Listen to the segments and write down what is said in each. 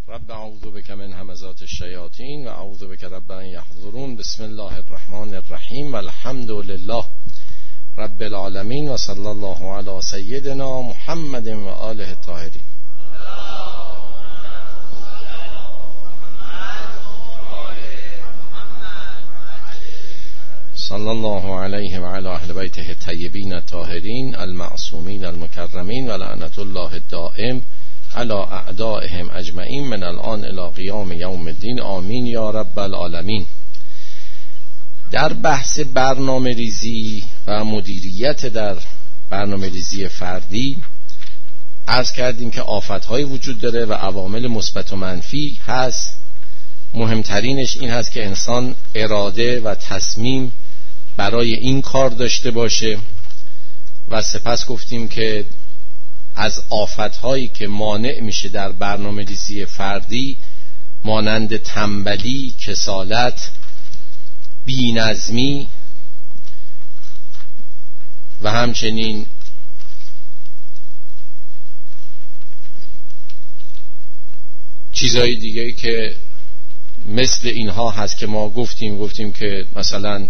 رب اعوذ بک من همزات الشیاطین و اعوذ بک رب ان یحضرون. بسم الله الرحمن الرحیم و الحمد لله رب العالمین و صلی الله علی سیدنا محمد و آله الطاهرین. صلی الله علیه و علی اهل بیته الطیبین الطاهرین المعصومین المکرمین و لعنت الله الدائم علی اعدائهم اجمعین من الان الی قیام یوم الدین. آمین یا رب العالمین. در بحث برنامه ریزی و مدیریت در برنامه ریزی فردی عرض کردیم که آفت‌های وجود داره و عوامل مثبت و منفی هست. مهمترینش این هست که انسان اراده و تصمیم برای این کار داشته باشه و سپس گفتیم که از آفت‌هایی که مانع میشه در برنامه‌ریزی فردی مانند تنبلی، کسالت، بی‌نظمی و همچنین چیزهای دیگه که مثل اینها هست که ما گفتیم که مثلا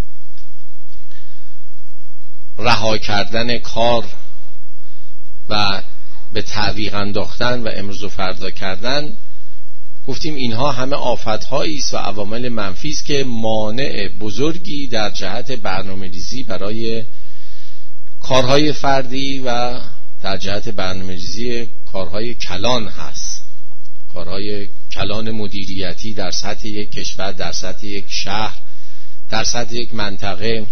رها کردن کار و به تعویق انداختن و امروز و فردا کردن، گفتیم اینها همه آفت‌هایی است و عوامل منفی است که مانع بزرگی در جهت برنامه‌ریزی برای کارهای فردی و در جهت برنامه‌ریزی کارهای کلان هست، کارهای کلان مدیریتی در سطح یک کشور، در سطح یک شهر، در سطح یک منطقه.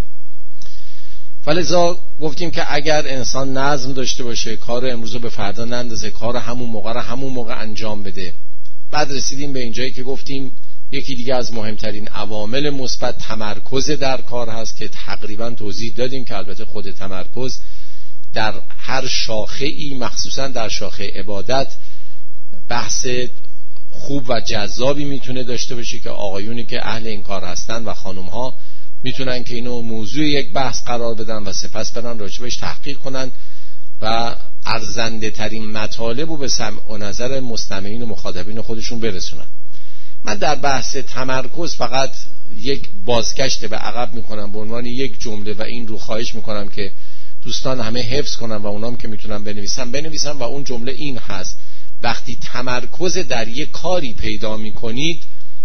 ولذا گفتیم که اگر انسان نظم داشته باشه، کار امروز رو به فردا نندازه، کار همون موقع انجام بده. بعد رسیدیم به اینجایی که گفتیم یکی دیگه از مهمترین عوامل مثبت تمرکز در کار هست که تقریبا توضیح دادیم که البته خود تمرکز در هر شاخه ای، مخصوصا در شاخه عبادت، بحث خوب و جذابی میتونه داشته باشه که آقایونی که اهل این کار هستن و خانمها میتونن که اینو موضوع یک بحث قرار بدن و سپس برن راجبش تحقیق کنن و ارزنده ترین مطالب رو به سمع و نظر مستمعین و مخاطبین خودشون برسونن. من در بحث تمرکز فقط یک بازگشت به عقب میکنم به عنوان یک جمله و این رو خواهش میکنم که دوستان همه حفظ کنن و اونام که میتونن بنویسن و اون جمله این هست: وقتی تمرکز در یک کاری پیدا میکنید،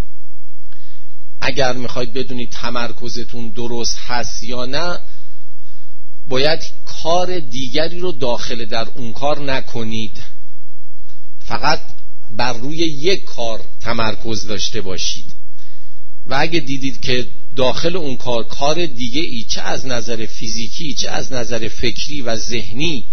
اگر میخواید بدونید تمرکزتون درست هست یا نه، باید کار دیگری رو داخل در اون کار نکنید، فقط بر روی یک کار تمرکز داشته باشید و اگه دیدید که داخل اون کار دیگه ای، چه از نظر فیزیکی چه از نظر فکری و ذهنی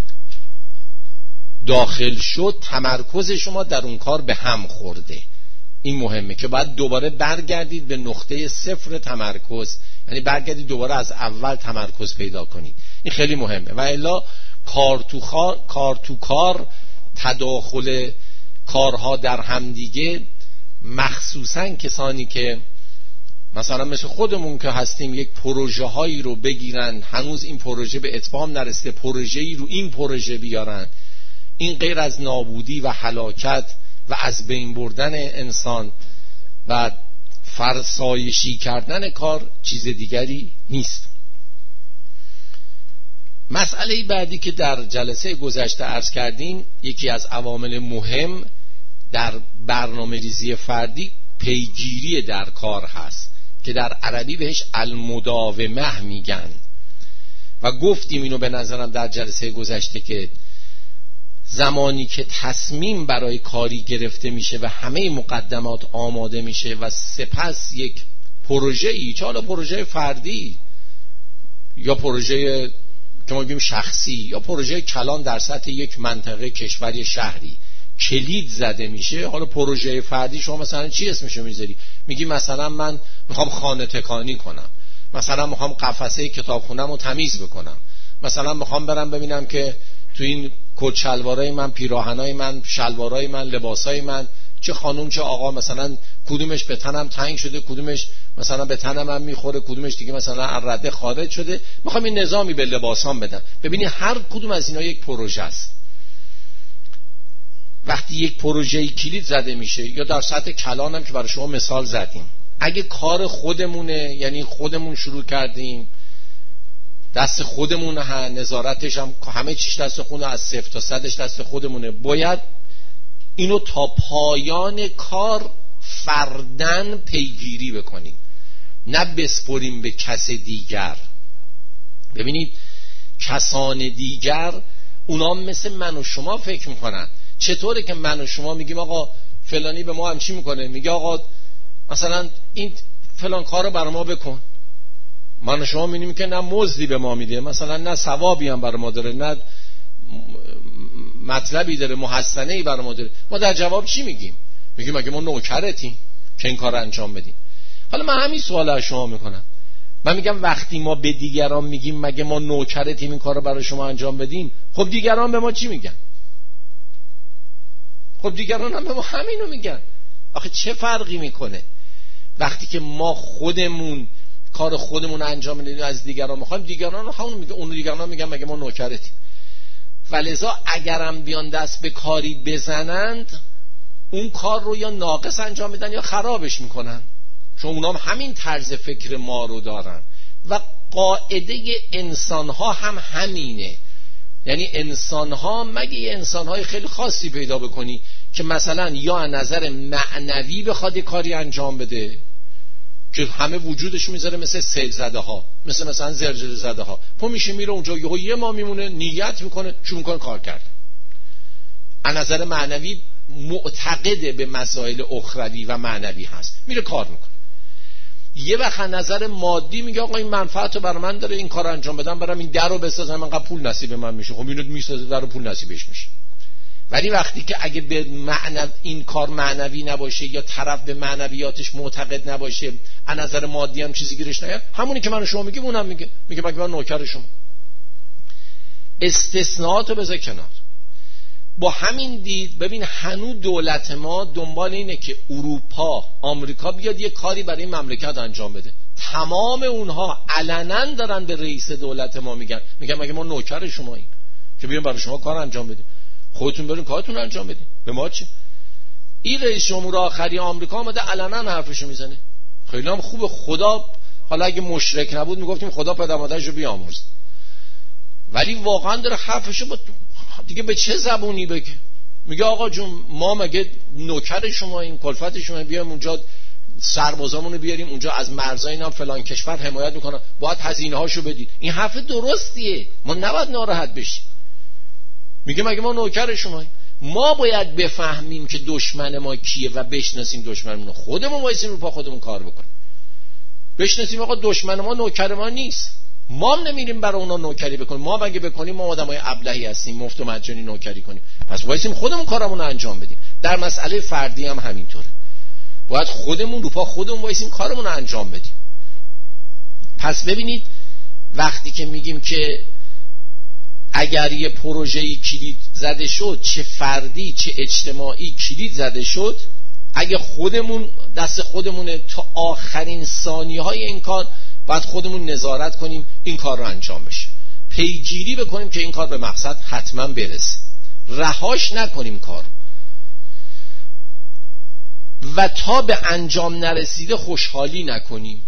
داخل شد، تمرکز شما در اون کار به هم خورده. این مهمه که باید دوباره برگردید به نقطه صفر تمرکز، یعنی برگردید دوباره از اول تمرکز پیدا کنید. این خیلی مهمه و الا کار تو کار، تداخل کارها در هم دیگه، مخصوصا کسانی که مثلا مثل خودمون که هستیم یک پروژه هایی رو بگیرن، هنوز این پروژه به اتمام نرسیده، پروژه‌ای رو این پروژه بیارن، این غیر از نابودی و هلاکت و از بین بردن انسان و فرسایشی کردن کار چیز دیگری نیست. مسئله بعدی که در جلسه گذشته عرض کردیم، یکی از عوامل مهم در برنامه ریزی فردی پیگیری در کار هست که در عربی بهش المداومه میگن و گفتیم اینو به نظرم در جلسه گذشته که زمانی که تصمیم برای کاری گرفته میشه و همه مقدمات آماده میشه و سپس یک پروژه‌ای، چه حالا پروژه فردی یا پروژه که ما میگیم شخصی یا پروژه کلان در سطح یک منطقه، کشوری، شهری کلید زده میشه. حالا پروژه فردی شما مثلا چی اسمشو میذاری؟ میگی مثلا من میخوام خانه تکانی کنم، مثلا میخوام قفسه کتابخونه‌مو تمیز بکنم، مثلا میخوام برم ببینم که تو این کت شلوارای من، پیراهنای من، شلوارای من، لباسای من، چه خانم چه آقا، مثلا کدومش به تنم تنگ شده، کدومش مثلا به تنم هم میخوره، کدومش دیگه مثلا رده خارج شده، میخوام این نظامی به لباسام بدم. ببینی هر کدوم از اینا یک پروژه است. وقتی یک پروژه کلید زده میشه یا در سطح کلان هم که برای شما مثال زدیم، اگه کار خودمونه، یعنی خودمون شروع کردیم، دست خودمونه، نظارتش هم همه چیش دست خودمونه، از 0 تا 100ش دست خودمونه، باید اینو تا پایان کار فردن پیگیری بکنیم، نه بسپریم به کس دیگر. ببینید کسان دیگر اونا مثل من و شما فکر میکنن. چطوره که من و شما میگیم آقا فلانی به ما هم چی میکنه، میگه آقا مثلا این فلان کارو برای ما بکن، من و شما میبینیم که نه مزدی به ما میده، مثلا نه ثوابی هم برای ما داره، نه مطلبی داره، محسنه‌ای برای ما داره. ما در جواب چی میگیم؟ میگیم مگه ما نوکرتیم که این کار انجام بدیم؟ حالا من همین سوال از شما میکنم، من میگم وقتی ما به دیگران میگیم مگه ما نوکرتیم این کار رو برای شما انجام بدیم، خب دیگران به ما چی میگن؟ خب دیگران هم به ما همینو میگن. آخه چه فرقی میکنه وقتی که ما خودمون کار خودمون انجام میدیم از دیگران میخوایم دیگران رو همون میگه، اون دیگران میگن مگه ما نوکرتیم. ولذا اگرم بیان دست به کاری بزنند اون کار رو یا ناقص انجام میدن یا خرابش میکنن، چون اونا هم همین طرز فکر ما رو دارن و قاعده انسان ها هم همینه. یعنی انسان ها مگه یه انسان های خیلی خاصی پیدا بکنی که مثلا یا از نظر معنوی بخواد یه کاری انجام بده که همه وجودش میذاره، مثل سیل زده ها، مثلا زلزله زده ها، پا میشه میره اونجا یه ما میمونه، نیت میکنه، شروع میکنه کار کردن. از نظر معنوی معتقد به مسائل اخروی و معنوی هست، میره کار میکنه. یه وقت نظر مادی میگه آقا این منفعت رو برای من داره، این کار انجام بدم، برام این در رو بسازم، من قبل پول نصیب من میشه، خب اینو میسازه در رو پول نصیبش میشه. ولی وقتی که اگه به این کار معنوی نباشه یا طرف به معنویاتش معتقد نباشه، از نظر مادی هم چیزی گیرش نیاد، همونی که من و شما میگیم اونم میگه مگه من نوکر شما. استثناءاتو بذار کنار. با همین دید ببین هنوز دولت ما دنبال اینه که اروپا، آمریکا بیاد یه کاری برای این مملکت انجام بده. تمام اونها علنا دارن به رئیس دولت ما میگن مگه ما نوکر شماییم که بیان برای شما کار انجام بدیم، خودتون برین کارتون انجام بدین، به ما چه؟ این رئیس جمهور آخری آمریکا اومده علنا حرفشو میزنه. خیلی هم خوبه، خدا حالا اگه مشرک نبود میگفتیم خدا پدر مادرش رو بیامرز، ولی واقعا داره حرفشو دیگه به چه زبونی بگه؟ میگه آقا جون ما مگه نوکر شما این کلفت شما، بیایم اونجا سربازامونو بیاریم اونجا از مرزای اینا فلان کشور حمایت میکنن، باید هزینه هاشو بدید. این حرف درستیه، ما نباید ناراحت بشیم. میگه مگه ما نوکر شما؟ ما باید بفهمیم که دشمن ما کیه و بشناسیم دشمنمون، خودمون وایسیم رو پا خودمون کار بکنیم، بشناسیم آقا دشمن ما نوکر ما نیست، ما هم نمیریم برای اونا نوکری بکنیم. ما اگه بکنیم ما آدمای ابلهی هستیم، مفت و مجانی نوکری کنیم، پس وایسیم خودمون کارمون رو انجام بدیم. در مسئله فردی هم همینطوره، باید خودمون رو پا خودمون وایسیم کارمون رو انجام بدیم. پس ببینید وقتی که میگیم که اگر یه پروژه‌ای کلید زده شد، چه فردی چه اجتماعی کلید زده شد، اگه خودمون دست خودمونه تا آخرین ثانیه‌های این کار باید خودمون نظارت کنیم این کار رو انجام بشه، پیگیری بکنیم که این کار به مقصد حتما برسه، رهاش نکنیم کار و تا به انجام نرسیده خوشحالی نکنیم.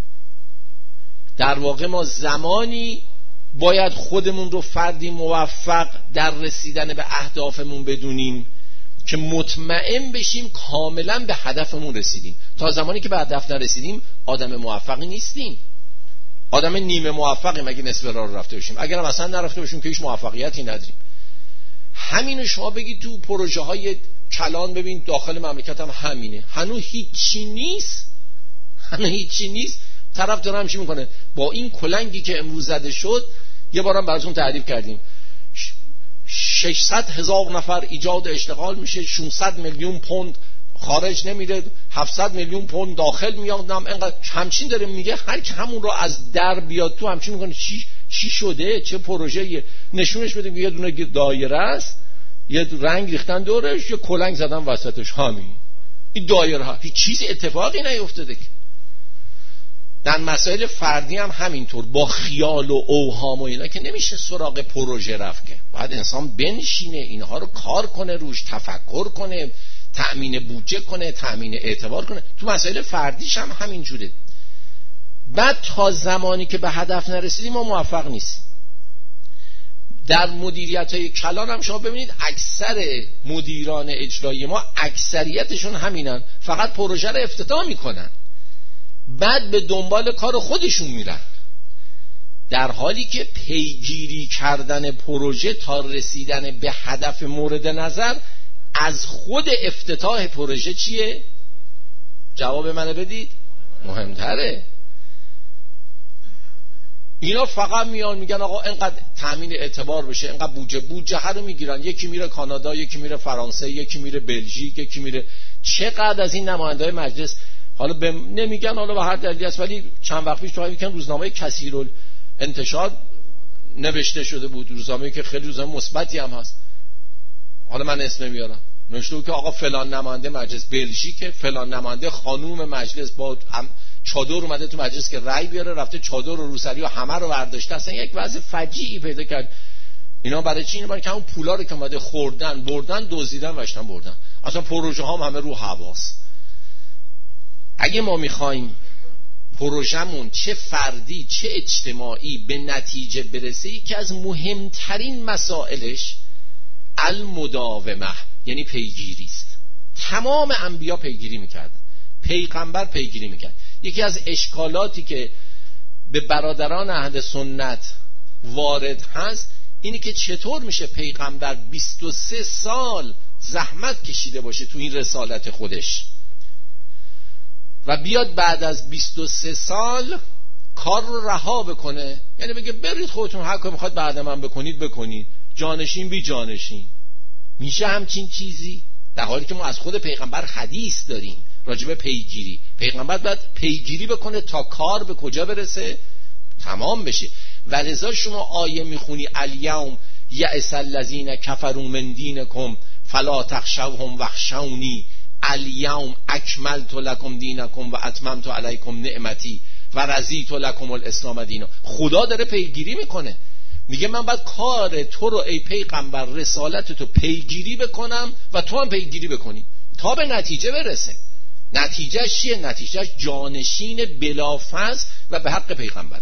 در واقع ما زمانی باید خودمون رو فردی موفق در رسیدن به اهدافمون بدونیم که مطمئن بشیم کاملا به هدفمون رسیدیم. تا زمانی که به هدف نرسیدیم آدم موفقی نیستیم، آدم نیمه موفقی مگه نصف راه رفته باشیم. اگرم اصلا نرفته باشیم که هیچ موفقیتی نداریم. همینو شما بگید تو پروژه های کلان، ببین داخل مملکت هم همینه، هنوز هیچی نیست، طرف داره همچی میکنه. با این کلنگی که امروز زده شد، یه بارم براتون تعریف کردیم، 600,000 نفر ایجاد اشتغال میشه، 600 میلیون پوند خارج نمیره، 700 میلیون پوند داخل میاد، اینقدر همچین داره میگه. هر کی همون رو از در بیاد تو همچین میکنه چی شده، چه پروژه‌ای نشونش بده. یه دونه دایره است، یه رنگ ریختن دورش، یه کلنگ زدن وسطش، همین این دایره ها، هیچ چیزی اتفاقی نیفتاده که. در مسائل فردی هم همینطور، با خیال و اوهام و اینا که نمیشه سراغ پروژه رفت، که باید انسان بنشینه اینها رو کار کنه، روش تفکر کنه، تأمین بودجه کنه، تأمین اعتبار کنه. تو مسائل فردیش هم همینجوره. بعد تا زمانی که به هدف نرسیدیم ما موفق نیستیم. در مدیریت‌های کلان هم شما ببینید اکثر مدیران اجرایی ما اکثریتشون همینن، فقط پروژه رو افتتاح میکنن، بعد به دنبال کار خودشون میرن، در حالی که پیگیری کردن پروژه تا رسیدن به هدف مورد نظر از خود افتتاح پروژه چیه؟ جواب منو بدید. مهمتره. اینا فقط میان میگن آقا اینقدر تامین اعتبار بشه، اینقدر بودجه هر رو میگیرن، یکی میره کانادا، یکی میره فرانسه، یکی میره بلژیک، یکی میره. چقدر از این نماینده‌های مجلس حالا نمیگن حالا به هر دلیلی است، ولی چند وقت پیش تو میگن روزنامه کثیرالانتشار نوشته شده بود، روزنامه‌ای که خیلی روزنامه مثبتی هم هست، حالا من اسم نمیارم، نوشته که آقا فلان نماینده مجلس بلژیک، فلان نماینده خانوم مجلس با چادر اومده تو مجلس که رأی بیاره، رفته چادر و روسری و همه رو برداشته. اصلا یک وضع فجیعی پیدا کرد. اینا برای چی؟ اینا برای که همون پولا رو که اومده خوردن، بردن، دزدیدن، واشتن بردن. اصلا پروژه ها همه رو حواس. اگه ما میخوایم پروژمون چه فردی چه اجتماعی به نتیجه برسه، یکی از مهمترین مسائلش المداومه، یعنی پیگیری است. تمام انبیا پیگیری میکردن، پیغمبر پیگیری میکرد. یکی از اشکالاتی که به برادران اهل سنت وارد هست اینه که چطور میشه پیغمبر 23 سال زحمت کشیده باشه تو این رسالت خودش و بیاد بعد از 23 سال کار رو رها بکنه، یعنی بگه برید خودتون هر کاری میخواد بعد من بکنید، جانشین بی جانشین. میشه همچین چیزی؟ در حالی که ما از خود پیغمبر حدیث داریم راجب پیگیری. پیغمبر باید پیگیری بکنه تا کار به کجا برسه؟ تمام بشه. ولذا شما آیه میخونی الیوم یئس الذین کفروا من دینکم فلا تخشوهم واخشونی الیوم اکملت لکم دینکم و اتممت علیکم نعمتی و رضیت لکم الاسلام دینا. خدا داره پیگیری میکنه، میگه من باید کار تو رو ای پیغمبر، رسالت تو پیگیری بکنم و تو هم پیگیری بکنی تا به نتیجه برسه. نتیجهش چیه؟ نتیجهش جانشین بلافاصله و به حق پیغمبر.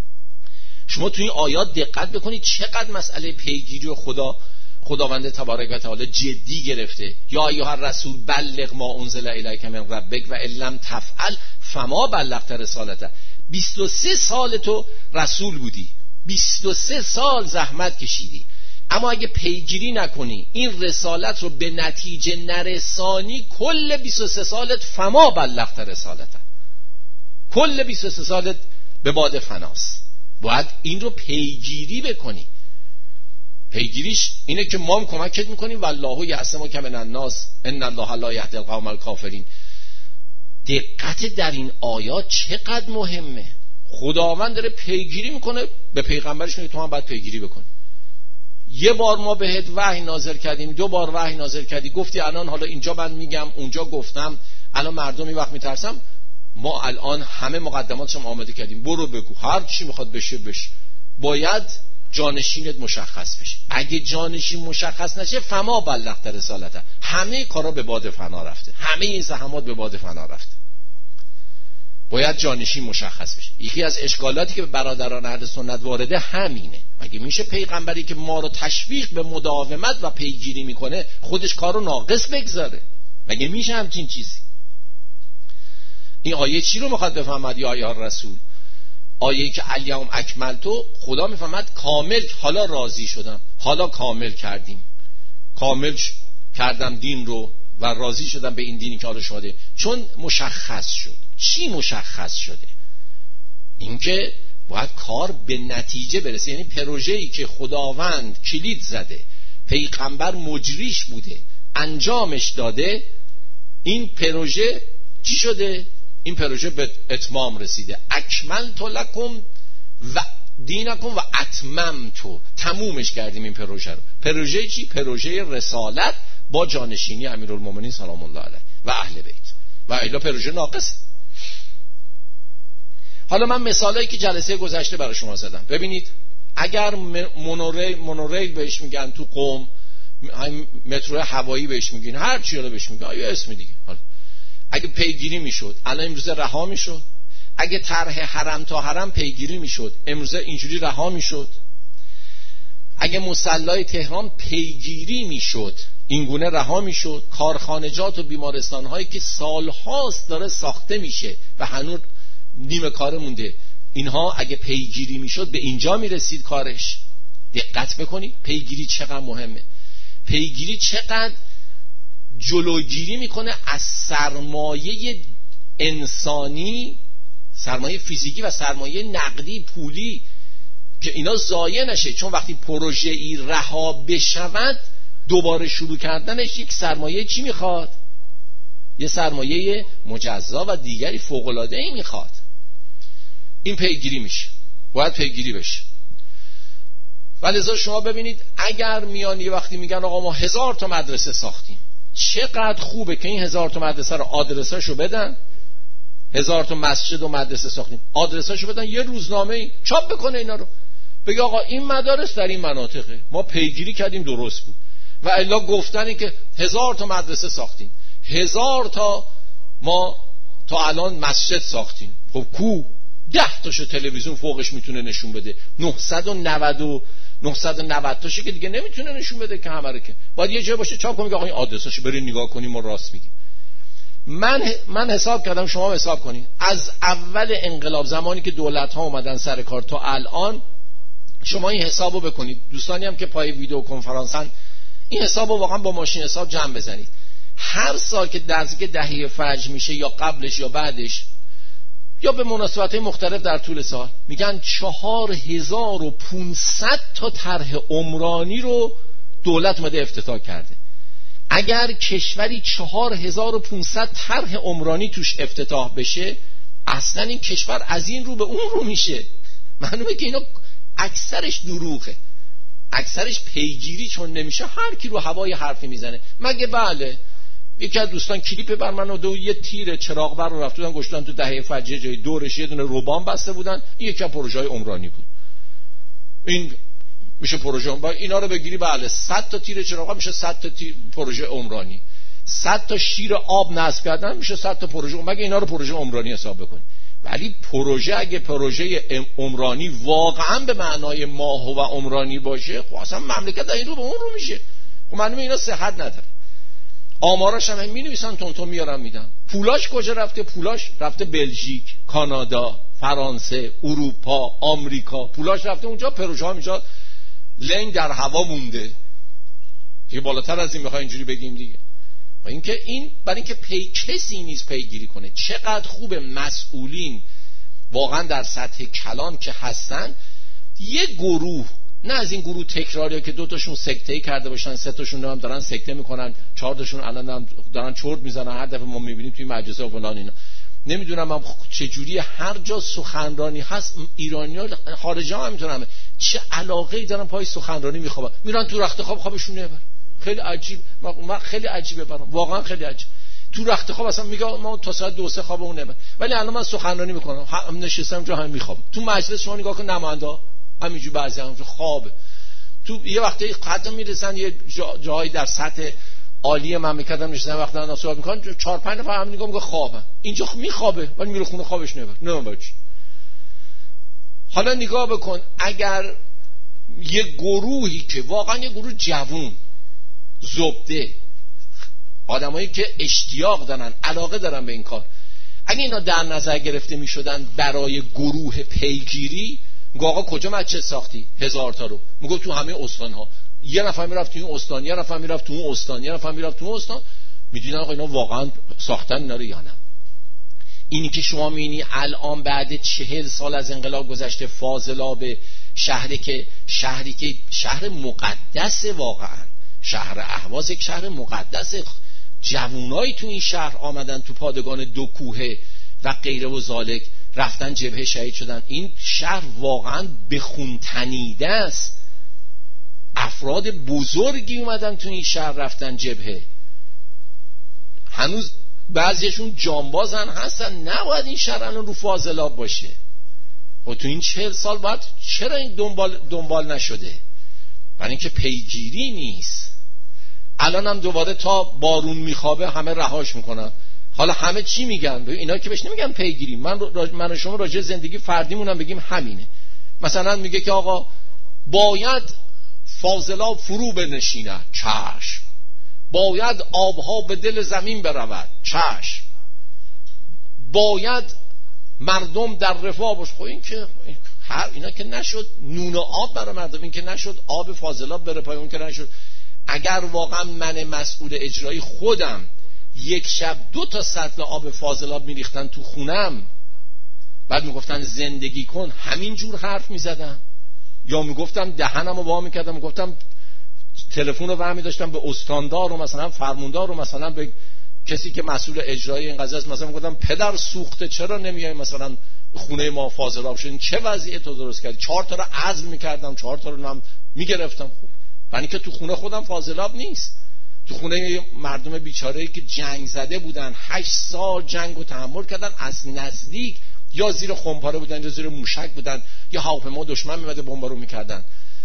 شما تو این آیات دقت بکنید چقدر مسئله پیگیری و خداوند تبارک و تعالی جدی گرفته. یا ایها الرسول بلغ ما انزل الیک من ربک و ان لم تفعل فما بلغت رسالته. 23 سال تو رسول بودی، 23 سال زحمت کشیدی، اما اگه پیگیری نکنی، این رسالت رو به نتیجه نرسانی، کل 23 سالت فما بلغت رسالته، کل 23 سالت به باد فناست. باید این رو پیگیری بکنی. پیگیریش اینه که ما هم کمکت میکنیم والله یعصمک من الناس ان الله لا یهدی القوم الکافرین. دقت در این آیات چقدر مهمه. خداوند داره پیگیری میکنه، به پیغمبرش میگه تو هم باید پیگیری بکنی. یه بار ما بهت وحی نازل کردیم، 2 بار وحی نازل کردی، گفتی الان حالا اینجا من میگم اونجا گفتم، الان مردمی وقت میترسم، ما الان همه مقدماتشم آماده کردیم، برو بگو هر چی میخواد بشه. باید جانشینت مشخص بشه. اگه جانشین مشخص نشه فما بلغت رسالته، همه کارا به باد فنا رفته، همه این زحمات به باد فنا رفته. باید جانشین مشخص بشه. یکی از اشکالاتی که به برادران اهل سنت وارده همینه. مگه میشه پیغمبری که ما رو تشویق به مداومت و پیگیری میکنه خودش کارو ناقص بگذاره؟ مگه میشه همچین چیزی؟ این آیه چی رو میخواد بفهمد؟ یا ایها الرسول، آیه که الیوم اکملتو، خدا میفهمد کامل، حالا راضی شدم، حالا کامل کردیم، کامل کردم دین رو و راضی شدم به این دینی که حالا شده. چون مشخص شد. چی مشخص شده؟ اینکه باید کار به نتیجه برسه، یعنی پروژه‌ای که خداوند کلید زده، پیغمبر مجریش بوده، انجامش داده، این پروژه چی شده؟ این پروژه به اتمام رسیده. اکملت لکم و دینکم و اتممتو، تمومش کردیم این پروژه رو. پروژه چی؟ پروژه رسالت با جانشینی امیرالمومنین سلام الله علیه و اهل بیت. و الا پروژه ناقصه. حالا من مثالایی که جلسه گذشته برای شما زدم ببینید. اگر مونوریل بهش میگن تو قم، مترو هوایی بهش میگن، هر چی رو بهش میگن، یه اسم دیگه. حالا اگه پیگیری میشد الان امروزه رها میشد. اگه طرح حرم تا حرم پیگیری میشد امروزه اینجوری رها میشد. اگه مصلی تهران پیگیری میشد اینگونه رها میشد. کارخانجات و بیمارستان‌هایی که سالهاست داره ساخته میشه و هنوز نیمه کاره مونده، اینها اگه پیگیری میشد به اینجا میرسید کارش. دقت بکنید پیگیری چقدر مهمه. پیگیری چقدر جلوگیری میکنه از سرمایه انسانی، سرمایه فیزیکی و سرمایه نقدی پولی، که اینا ضایع نشه. چون وقتی پروژه ای رها بشود دوباره شروع کردنش یک سرمایه چی میخواد؟ یه سرمایه مجزا و دیگری فوق‌العاده‌ای میخواد. این پیگیری میشه، باید پیگیری بشه. ولذا شما ببینید اگر میان یه وقتی میگن آقا ما 1000 تا مدرسه ساختیم، چقدر خوبه که این 1000 تا مدرسه رو آدرساشو بدن. 1000 تا مسجد و مدرسه ساختیم، آدرساشو بدن، یه روزنامه چاپ بکنه اینا رو، بگه آقا این مدارس در این مناطقه، ما پیگیری کردیم درست بود. و الا گفتنی که 1000 تا مدرسه ساختیم، 1000 تا ما تا الان مسجد ساختیم. خب کو 10 تاشو تلویزیون فوقش میتونه نشون بده، 990 تاشو که دیگه نمیتونه نشون بده که همه رو، که باید یه جای باشه چاپ کنیم که آقا این آدرساشو برید نگاه کنیم ما راست میگیم. من حساب کردم، شما حساب کنید، از اول انقلاب زمانی که دولت ها اومدن سر کار تا الان، شما این حسابو بکنید. دوستانی هم که پای ویدیو کنفرانسن این حسابو واقعا با ماشین حساب جمع بزنید. هر سال که نزدیک دهه فجر میشه یا قبلش یا بعدش یا به مناسبت‌های مختلف در طول سال، میگن 4500 تا طرح عمرانی رو دولت اومده افتتاح کرده. اگر کشوری 4500 طرح عمرانی توش افتتاح بشه، اصلا این کشور از این رو به اون رو میشه. معلومه که اینا اکثرش دروغه، اکثرش پیگیری چون نمیشه هر کی رو هوای حرفی میزنه. مگه بله یکی از دوستان کلیپ بر من و یه تیر چراغ بر رو رفتن گشتن تو دهه فجر جای دورش یه دونه روبان بسته بودن، این یکی از پروژه‌های عمرانی بود. این میشه پروژه عمرانی. اینا رو بگیری بله 100 تا تیر چراغ میشه 100 تا پروژه عمرانی. 100 تا شیر آب نصب کردن میشه 100 تا پروژه. مگه اینا رو پروژه عمرانی حساب بکنی؟ ولی پروژه اگه پروژه عمرانی واقعا به معنای ماه و عمرانی باشه، خب اصلا مملکت در این رو به اون رو میشه. خب معلومه اینا صحت نداره. آماراش هم می‌نویسن تون میارن میدن. پولاش کجا رفته؟ پولاش رفته بلژیک، کانادا، فرانسه، اروپا، آمریکا. پولاش رفته اونجا، پروژه ها اینجا لنگ در هوا مونده. دیگه بالاتر از این بخوای اینجوری بگیم دیگه. و اینکه این برای اینکه کسی نیست پیگیری کنه. چقدر خوب مسئولین واقعا در سطح کلان که هستن، یه گروه، نه از این گروه تکراریه که 2 تاشون سکته کرده باشن، 3 تاشون هم دارن سکته میکنن، 4 تاشون الان هم دارن چرت میزنن، هر دفعه ما میبینیم توی مجلس و فلان اینا. نمیدونم هم چجوری هر جا سخنرانی هست ایرانی‌ها خارجی ها هم میتونن چه علاقه‌ای دارن پای سخنرانی میخوابن، میرن تو رخت خواب خوابشون نمیبره. خیلی عجیب، من خیلی عجیبه برام، واقعا خیلی عجیب. تو رخت خواب اصلا میگه ما تا ساعت 2-3 خوابمون نمیبره، ولی الان من سخنرانی میکنم نشستم اونجا هم میخوام. تو مجلس شما نگاه کن نماینده همینجوری بعضی هم خوابه. تو یه وقتی حتی میرسن یه جایی در سطح عالی مملکت هم نشستن وقتی دارن صحبت میکنن 4-5 نفر هم نگاه میگه خوابه، اینجا میخوابه ولی میره خونه خوابش نمیبره. حالا نگاه بکن اگر یه گروهی که واقعا یه گروه جوون زبده، آدمایی که اشتیاق دارن، علاقه دارن به این کار، اگه اینا در نظر گرفته میشدن برای گروه پیگیری، میگه آقا کجا مسجد ساختی 1000 تا رو؟ میگه تو همه استان‌ها. یه نفر میرفت تو این استان، یه نفر میرفت تو اون استان، یه نفر میرفت تو اون استان، میدونن آقا اینا واقعا ساختن اینا رو یا نه. اینی که شما میبینی الان بعد 40 سال از انقلاب گذشته فاضلاب شهری که شهر مقدس، واقعا شهر اهواز یک شهر مقدس، جوونایی تو این شهر آمدن تو پادگان 2 کوهه و غیره و ذالک، رفتن جبهه شهید شدن. این شهر واقعا به خون تنیده است. افراد بزرگی اومدن تو این شهر رفتن جبهه، هنوز بعضیشون جانبازن هستن. نباید این شهر الان رو فاضلاب باشه، و تو این 40 سال باید چرا این دنبال نشده؟ برای اینکه پیگیری نیست. الان هم دوباره تا بارون میخوابه همه رهاش میکنن. حالا همه چی میگن؟ اینا که بهش نمیگن پیگیری. من و شما راجع زندگی فردیمون هم بگیم همینه. مثلا میگه که آقا باید فاضلاب فرو بنشیند، چشم. باید آبها به دل زمین برود، چشم. باید مردم در رفاه باش. خب این که اینا که نشد نون و آب برای مردم، این که نشد آب فاضلاب بره پای، اون که نشد. اگر واقعا من مسئول اجرایی خودم یک شب 2 سطل آب فاضلاب میریختن تو خونم، بعد میگفتن زندگی کن، همین جور حرف میزدم؟ یا میگفتم دهنمو وا میکردم، میگفتم تلفن رو برمی داشتم به استاندار و مثلا فرماندار و مثلا به کسی که مسئول اجرایی این قضیه است، مثلا میگفتم پدر سوخته چرا نمیای مثلا خونه ما فاضلاب شد، چه وضعیت رو درست کردی؟ 4 تا رو عزل میکردم، 4 تا رو هم میگرفتم. خوب یعنی که تو خونه خودم فاضلاب نیست، تو خونه مردم بیچاره‌ای که جنگ زده بودن، 8 سال جنگ رو تحمل کردن، از نزدیک یا زیر خمپاره بودن یا زیر موشک بودن یا هواپیما دشمن میومده بمبارو میکردن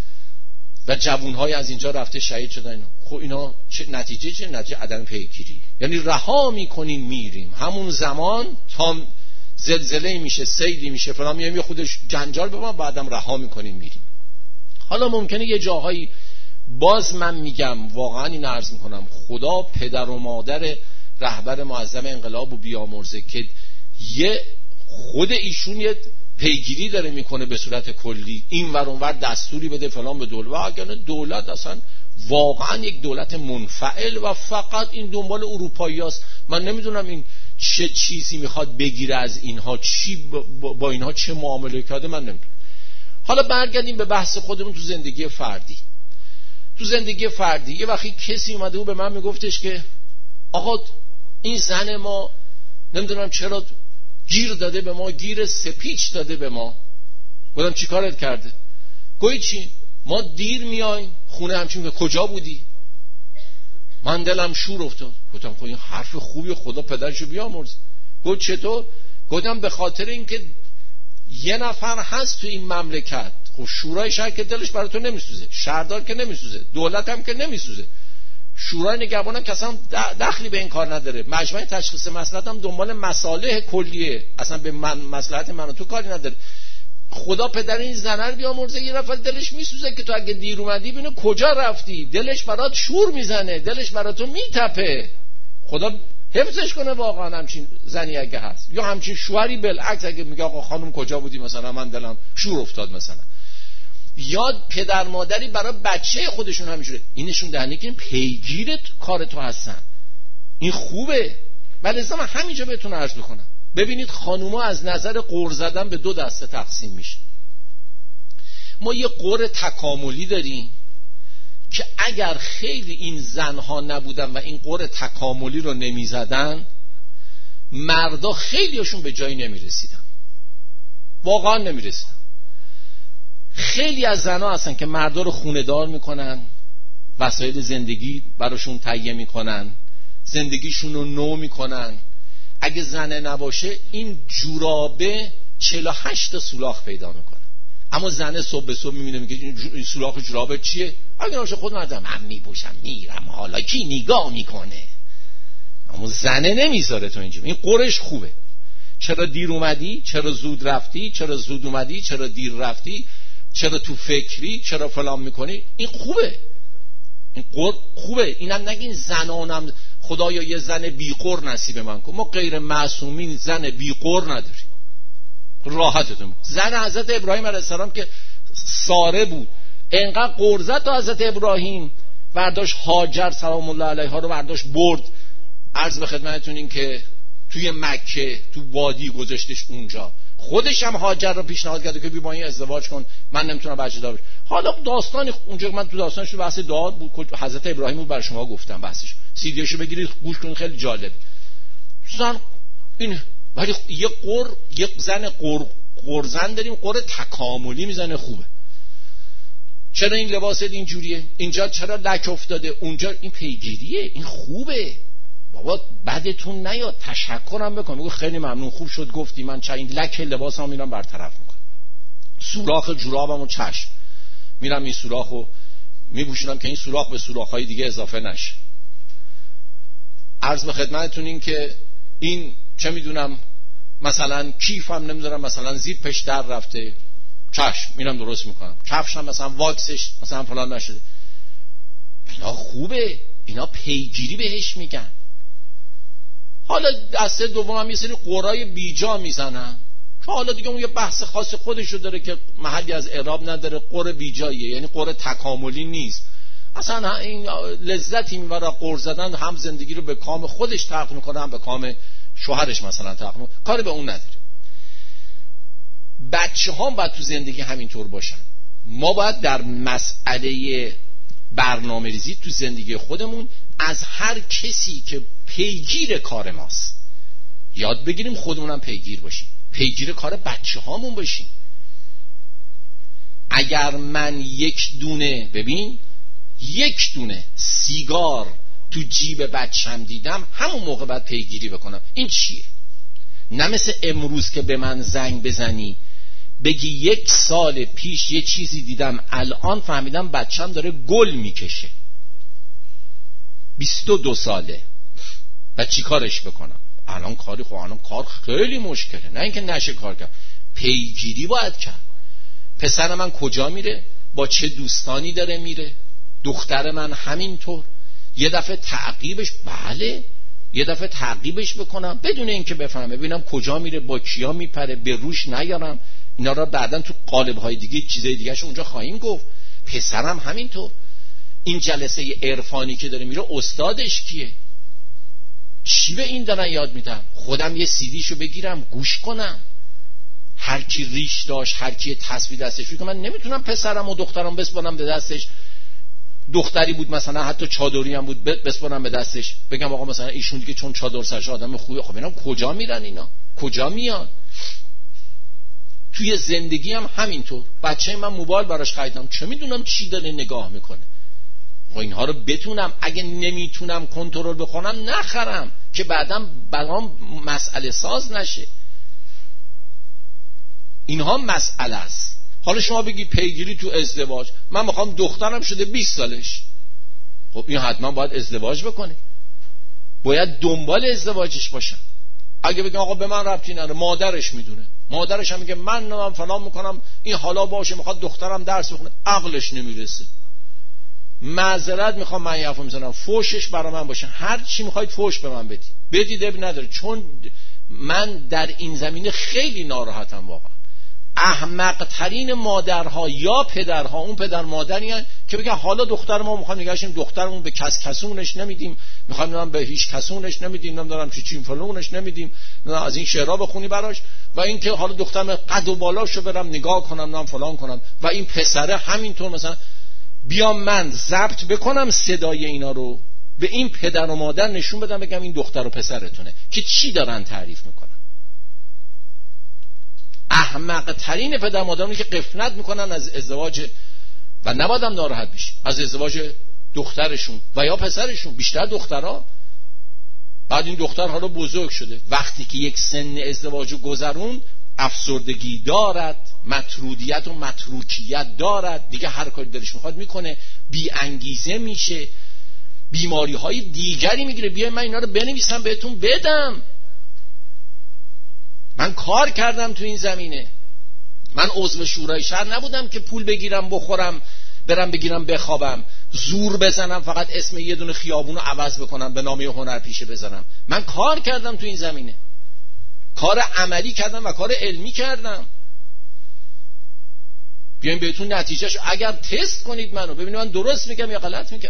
و جوانهای از اینجا رفته شهید شدن. خب اینا چه نتیجه عدم پیگیری. یعنی رها میکنیم میریم، همون زمان تا زلزله میشه، سیلی میشه، فلان میایم خودش جنجال به ما، بعدم رها میکنیم میریم. حالا ممکنه یه جاهایی باز من میگم واقعا این عرض میکنم خدا پدر و مادر رهبر معظم انقلاب و بیامرزه که یه خود ایشون یه پیگیری داره میکنه به صورت کلی، این ور اون ور دستوری بده فلان به دولت، و اگر دولت اصلا واقعا یک دولت منفعل و فقط این دنبال اروپایی هست. من نمیدونم این چه چیزی میخواد بگیره از اینها، چی با اینها چه معامله کرده، من نمیدونم. حالا برگردیم به بحث خودمون تو زندگی فردی. تو زندگی فردی یه وقتی کسی اومده و به من میگفتش که آقا این زن ما نمیدونم چرا گیر داده به ما، گیر سپیچ داده به ما. گفتم چی کارت کرده؟ گویی چی؟ ما دیر میایم خونه، همچین کجا بودی؟ من دلم شور افتاد. گفتم خب این حرف خوبی، خدا پدرشو بیامرز. گفت چطور؟ گفتم به خاطر اینکه یه نفر هست تو این مملکت، خب شورای شهر که دلش برای تو نمیسوزه، شهردار که نمیسوزه، دولت هم که نمیسوزه، شورای نگهبان هم کسا دخلی به این کار نداره، مجمع تشخیص مصلحت هم دنبال مصالح کلیه، اصلا به مصلحت من و تو کاری نداره. خدا پدر این زنه رو بیامرزه، یه نفر دلش میسوزه که تو اگه دیر اومدی ببینه کجا رفتی، دلش برات شور میزنه، دلش برات تو میتپه. خدا حفظش کنه واقعا همچین زنی اگه هست، یا همچین شوهری بالعکس اگه میگه آقا خانم کجا بودی مثلا من دلم شور افتاد مثلا. یا پدر مادری برای بچه خودشون همینجوره، اینشون دهنه که پیگیر کار تو هستن، این خوبه. ولی من همینجا بهتون عرض بکنم، ببینید خانوما از نظر قُر زدن به 2 دسته تقسیم میشه. ما یه قُر تکاملی داریم که اگر خیلی این زنها نبودن و این قُر تکاملی رو نمیزدن، مردا خیلیشون به جایی نمیرسیدن، واقعا نمیرسیدن. خیلی از زنها هستن که مردا رو خونه دار میکنن، وسایل زندگی براشون تهیه میکنن، زندگیشون رو نو میکنن. اگه زنه نباشه این جورابه 48 تا سوراخ پیدا میکنه، اما زنه صبح به صبح میبینه میگه این سوراخ جورابه چیه؟ اگه نباشه خود مردم من میپوشم میرم، حالا کی نگاه میکنه؟ اما زنه نمیذاره تو اینجا. این قرش خوبه. چرا دیر اومدی؟ چرا زود رفتی؟ چرا زود اومدی؟ چرا دیر رفتی؟ چرا تو فکری؟ چرا فلان میکنی؟ این خوبه، این قر خوبه. اینم نگین زنانم خدایا یه زن بیقر نصیب من کن. ما غیر معصومین زن بیقر نداریم، راحتتون. زن حضرت ابراهیم علیه السلام که ساره بود، انقدر قرزت تا حضرت ابراهیم برداشت هاجر سلام الله علیها رو برداشت برد، عرض به خدمتتون این که توی مکه تو وادی گذاشتش اونجا. خودش هم هاجر رو پیشنهاد کرد که بی با این ازدواج کن، من نمیتونم بچه دار بشم. حالا داستان اونجا من تو داستانش تو بحث داد بود، حضرت ابراهیم بود، برای شما گفتم بحثش، سیدیشو بگیرید گوش کنید، خیلی جالب. زن این ولی یه زن قرزن داریم، قر تکاملی میزنه، خوبه. چرا این لباس اینجوریه؟ اینجا چرا لک افتاده؟ اونجا این پیگیریه، این خوبه. بابا بدتون نیاد، تشکرم بکن، بگو خیلی ممنون، خوب شد گفتی، من این لک لباسام میرم برطرف میکنم. سوراخ جورابمو چشم میرم این سوراخو میپوشونم که این سوراخ به سوراخ‌های دیگه اضافه نشه. عرض به خدمتتون این که این چه میدونم مثلا کیفم نمیذارم مثلا زیپش در رفته، چشم میرم درست میکنم. کفشم مثلا واکسش مثلا فلان نشده. اینا خوبه، اینا پیگیری بهش میگن. حالا دسته دوم یه سری قرای بیجا میزنن که حالا دیگه اون یه بحث خاص خودشو داره که محلی از اعراب نداره. قره بیجاییه، یعنی قره تکاملی نیست. اصلا این لذتی میبره قر زدن، هم زندگی رو به کام خودش تلقی میکنه هم به کام شوهرش مثلا تلقی میکنه، کاری به اون نداره. بچه ها باید تو زندگی همینطور باشن. ما باید در مسئله برنامه ریزی تو زندگی خودمون از هر کسی که پیگیر کار ماست یاد بگیریم خودمونم پیگیر باشیم، پیگیر کار بچه هامون باشیم. اگر من یک دونه سیگار تو جیب بچم دیدم، همون موقع باید پیگیری بکنم این چیه. نه مثل امروز که به من زنگ بزنی بگی 1 سال پیش یه چیزی دیدم الان فهمیدم بچم داره گل میکشه، 22 ساله و چی کارش بکنم؟ الان کار خیلی مشکله. نه اینکه نشه کار کرد، پیگیری باید کرد. پسر من کجا میره، با چه دوستانی داره میره، دختر من همینطور. یه دفعه تعقیبش بکنم بدون اینکه بفهمه، ببینم کجا میره، با کیا میپره، به روش نیارم. اینا را بعداً تو قالب‌های دیگه چیزای دیگه‌ش اونجا خواهیم گفت. پسرم همینطور. این جلسه عرفانی که داره میره استادش کیه؟ چی به این دارن یاد میدن؟ خودم یه سیدیشو بگیرم گوش کنم. هر کی ریش داشت، هر کی تصویر دستش بود، من نمیتونم پسرم و دخترم بسپارم به دستش. دختری بود مثلا حتی چادری هم بود بسپارم به دستش، بگم آقا مثلا ایشون دیگه چون چادر سرش آدم خوبه. خب اینا کجا میرن؟ اینا کجا میان؟ توی زندگی هم همینطور. بچه من موبایل براش خریدم، چه میدونم چی داره نگاه میکنه. خب اینها رو بتونم، اگه نمیتونم کنترل بکنم نخرم که بعدم برام مسئله ساز نشه. اینها مسئله است. حالا شما بگی پیگیری تو ازدواج، من میخوام دخترم شده 20 سالش، خب این حتما باید ازدواج بکنه، باید دنبال ازدواجش باشم. اگه بگم آقا به من ربطی نداره، مادرش میدونه، مادرش هم میگه من فلان میکنم، این حالا باشه، میخواد دخترم درس بخونه، عقلش نمیرسه، معذرت میخوام من یه حرفو میزنم، فوشش برای من باشه، هر چی میخواید فوش به من بدید اب نداره، چون من در این زمینه خیلی ناراحتم واقعا. احمق ترین مادرها یا پدرها اون پدر مادری هستن که بگن حالا دختر ما میخوایم نگهشیم، دخترمون به کسونش نمیدیم، میخوایم به هیچ کسونش نمیدیم، نمیدونم چی فلونش نمیدیم، از این شعرها بخونی براش، و اینکه حالا دخترم قد و بالاشو برم نگاه کنم، نام فلان کنم، و این پسره همینطور. مثلا بیام من ضبط بکنم صدای اینا رو، به این پدر و مادر نشون بدم، بگم این دختر و پسرتونه که چی دارن تعریف میکنن. احمق ترین پدر مادرانی که غفلت میکنن از ازدواج، و نبادم ناراحت بشی از ازدواج دخترشون و یا پسرشون، بیشتر دخترها. بعد این دختر حالا بزرگ شده، وقتی که یک سن ازدواج گذرون، افسردگی دارد، مطرودیت و متروکیت دارد، دیگه هر کاری دلش میخواد میکنه، بی انگیزه میشه، بیماری های دیگری میگیره. بیای من اینا رو بنویسم بهتون بدم. من کار کردم تو این زمینه. من عضو شورای شهر نبودم که پول بگیرم بخورم برم بگیرم بخوابم، زور بزنم فقط اسم یه دونه خیابون رو عوض بکنم به نام یه هنرپیشه بزنم. من کار کردم تو این زمینه، کار عملی کردم و کار علمی کردم. بیاین بهتون نتیجهش اگر تست کنید منو ببینید من درست میگم یا غلط میگم.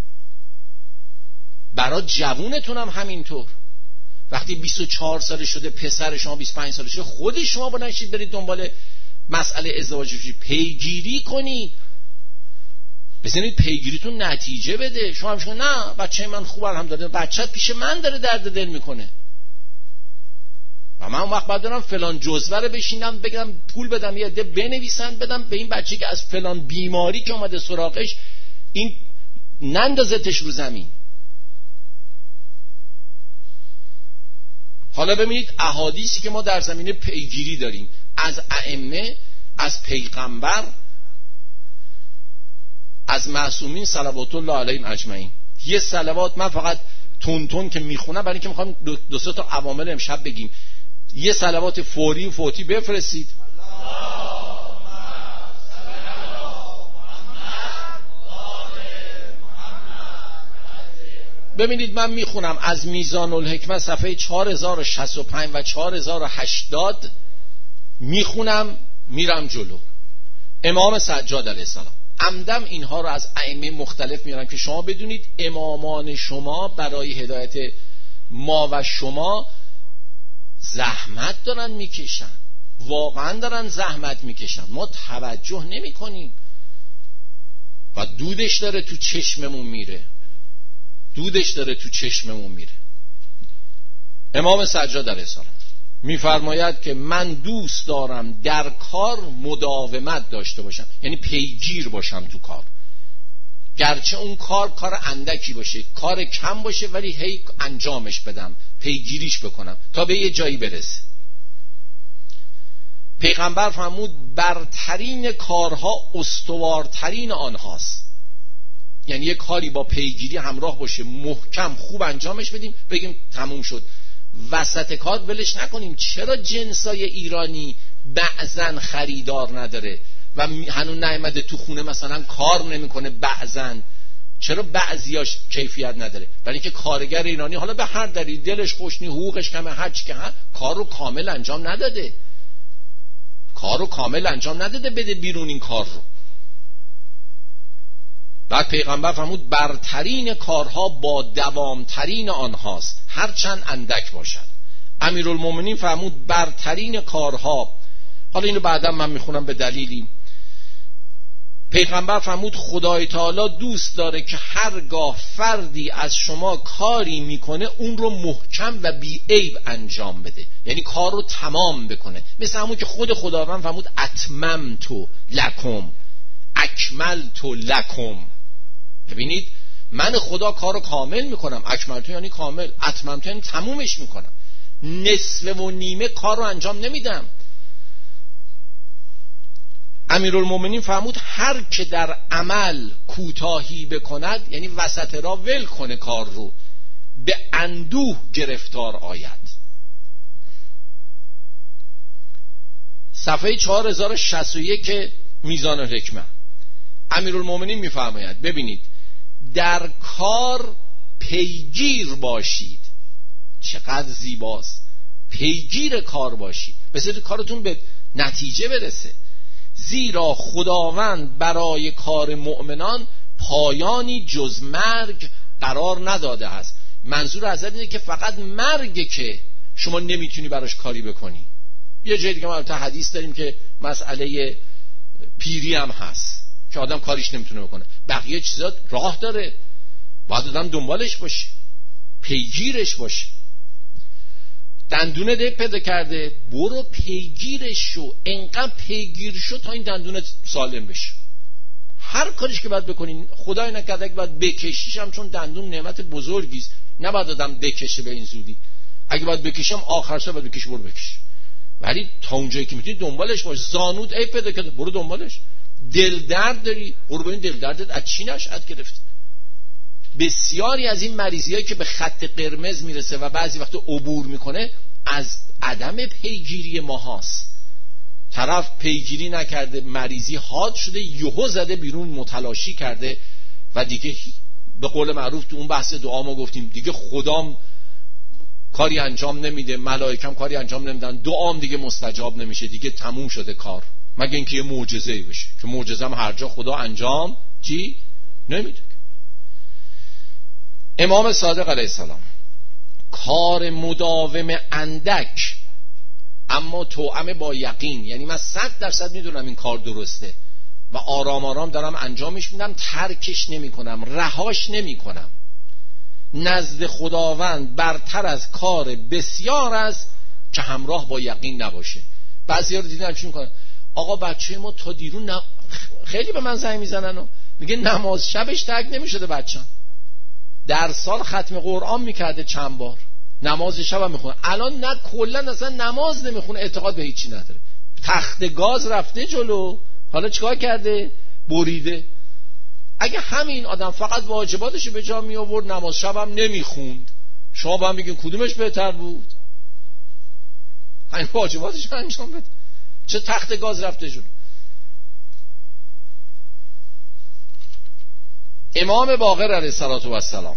برای جوونتونم همینطور. وقتی 24 ساله شده پسر شما 25 ساله شده، خود شما با نشید برید دنبال مسئله ازدواج بشید، پیگیری کنید، بزنید پیگیریتون نتیجه بده. شما هم نه بچه من خوب الحمدلله، بچه‌ت پیش من داره درد دل میکنه و من اون وقت بعد دارم فلان جزوه رو بشینم بگم پول بدم یه عده بنویسن بدم به این بچه که از فلان بیماری که اومده سراغش این نندازتش رو زمین. حالا ببینید احادیثی که ما در زمینه پیگیری داریم از ائمه، از پیغمبر، از معصومین صلوات الله علیهم اجمعین. یه صلوات من فقط تون که میخونم برای اینکه میخوام دو سه تا عوامل امشب بگیم. یه صلوات فوری و فوتی بفرستید. ببینید من میخونم از میزان الحکمت صفحه 4065 و 4080 میخونم میرم جلو. امام سجاد علیه السلام. عمدم اینها رو از ائمه مختلف میارم که شما بدونید امامان شما برای هدایت ما و شما زحمت دارن میکشن، واقعا دارن زحمت میکشن، ما توجه نمی کنیم و دودش داره تو چشممون میره. امام سجاد علیه السلام میفرماید که من دوست دارم در کار مداومت داشته باشم، یعنی پیگیر باشم تو کار، گرچه اون کار اندکی باشه، کار کم باشه، ولی هی انجامش بدم، پیگیریش بکنم تا به یه جایی برسه. پیغمبر فرمود برترین کارها استوارترین آنهاست. یعنی یه کاری با پیگیری همراه باشه، محکم خوب انجامش بدیم، بگیم تموم شد. وسط کار ولش نکنیم. چرا جنسای ایرانی بعضن خریدار نداره و هنوز نیامده تو خونه مثلا کار نمیکنه؟ بعضن چرا بعضیاش کیفیت نداره؟ برای اینکه کارگر ایرانی حالا به هر دلیل دلش خوش نی، حقوقش کمه، هر چی که هست، کارو کامل انجام نداده بده بیرون این کار رو. بعد پیغمبر فرمود برترین کارها با دوامترین آنهاست، هرچند اندک باشد. امیرالمومنین فرمود برترین کارها، حالا اینو بعدا من میخونم به دلیلی، پیغمبر فرمود خدای تعالی دوست داره که هرگاه فردی از شما کاری میکنه اون رو محکم و بی عیب انجام بده، یعنی کار رو تمام بکنه. مثل همون که خود خداوند فرمود اتممت لکم اکملت لکم. ببینید من خدا کار رو کامل میکنم، اکملت یعنی کامل، اتممت یعنی تمومش میکنم، نصف و نیمه کار رو انجام نمیدم. امیرالمومنین فرمود هر که در عمل کوتاهی بکند، یعنی وسط را ول کنه کار رو، به اندوه گرفتار آید. صفحه 4061 میزان الحکمه امیرالمومنین میفرماید ببینید در کار پیگیر باشید. چقدر زیباست، پیگیر کار باشید، بذارید کارتون به نتیجه برسه. زیرا خداوند برای کار مؤمنان پایانی جز مرگ قرار نداده است. منظور حضرت اینه که فقط مرگه که شما نمیتونی براش کاری بکنی. یه جای دیگه ما حدیث داریم که مسئله پیری هم هست که آدم کاریش نمیتونه بکنه، بقیه چیزا راه داره، باید آدم دنبالش باشه، پیگیرش باشه. دندونه پیدا کرده، برو پیگیرش شو، انقدر پیگیر شو تا این دندونه سالم بشه. هر کاریش که باید بکنین، خدای نکرده که باید بکشیش هم، چون دندون نعمت بزرگیست، نباید آدم بکشه به این زودی. اگه باید بکشم آخر سر باید بکش، برو بکش، ولی تا اونجایی که میتونی دنبالش باش. زانود ای پیدا کرده، برو دنبالش. دل درد داری، برو ببین دل دردت از چی نشأت گرفت. بسیاری از این مریضیایی که به خط قرمز میرسه و بعضی وقت عبور میکنه از عدم پیگیری ما هاست. طرف پیگیری نکرده، مریضی حاد شده، یهو زده بیرون، متلاشی کرده و دیگه به قول معروف تو اون بحث دعا ما گفتیم دیگه خدام کاری انجام نمیده، ملائکم کاری انجام نمیدن، دعام دیگه مستجاب نمیشه، دیگه تموم شده کار، مگه اینکه یه معجزه‌ای بشه که معجزه هم هر جا خدا انجام نمیده. امام صادق علیه السلام کار مداوم اندک اما توأم با یقین، یعنی من 100% میدونم این کار درسته و آرام آرام دارم انجامش میدم، ترکش نمی کنم، رهاش نمی کنم، نزد خداوند برتر از کار بسیار است که همراه با یقین نباشه. بعضی ها رو دیدن چی میکنن؟ آقا بچه ما تا دیرون خیلی به من زنگ میزنن و میگه نماز شبش ترک نمیشده، بچه‌م در سال ختم قرآن میکرده چند بار، نماز شب هم میخونه، الان نه کلا اصلا نماز نمیخونه، اعتقاد به هیچی نداره. تخت گاز رفته جلو، حالا چیکار کرده؟ بریده. اگه همین آدم فقط واجباتشو به جا می آورد، نماز شب هم نمیخوند، شما با هم بگین کدومش بهتر بود؟ همین واجباتش انجام بده. چه تخت گاز رفته جلو. امام باقر علیه السلام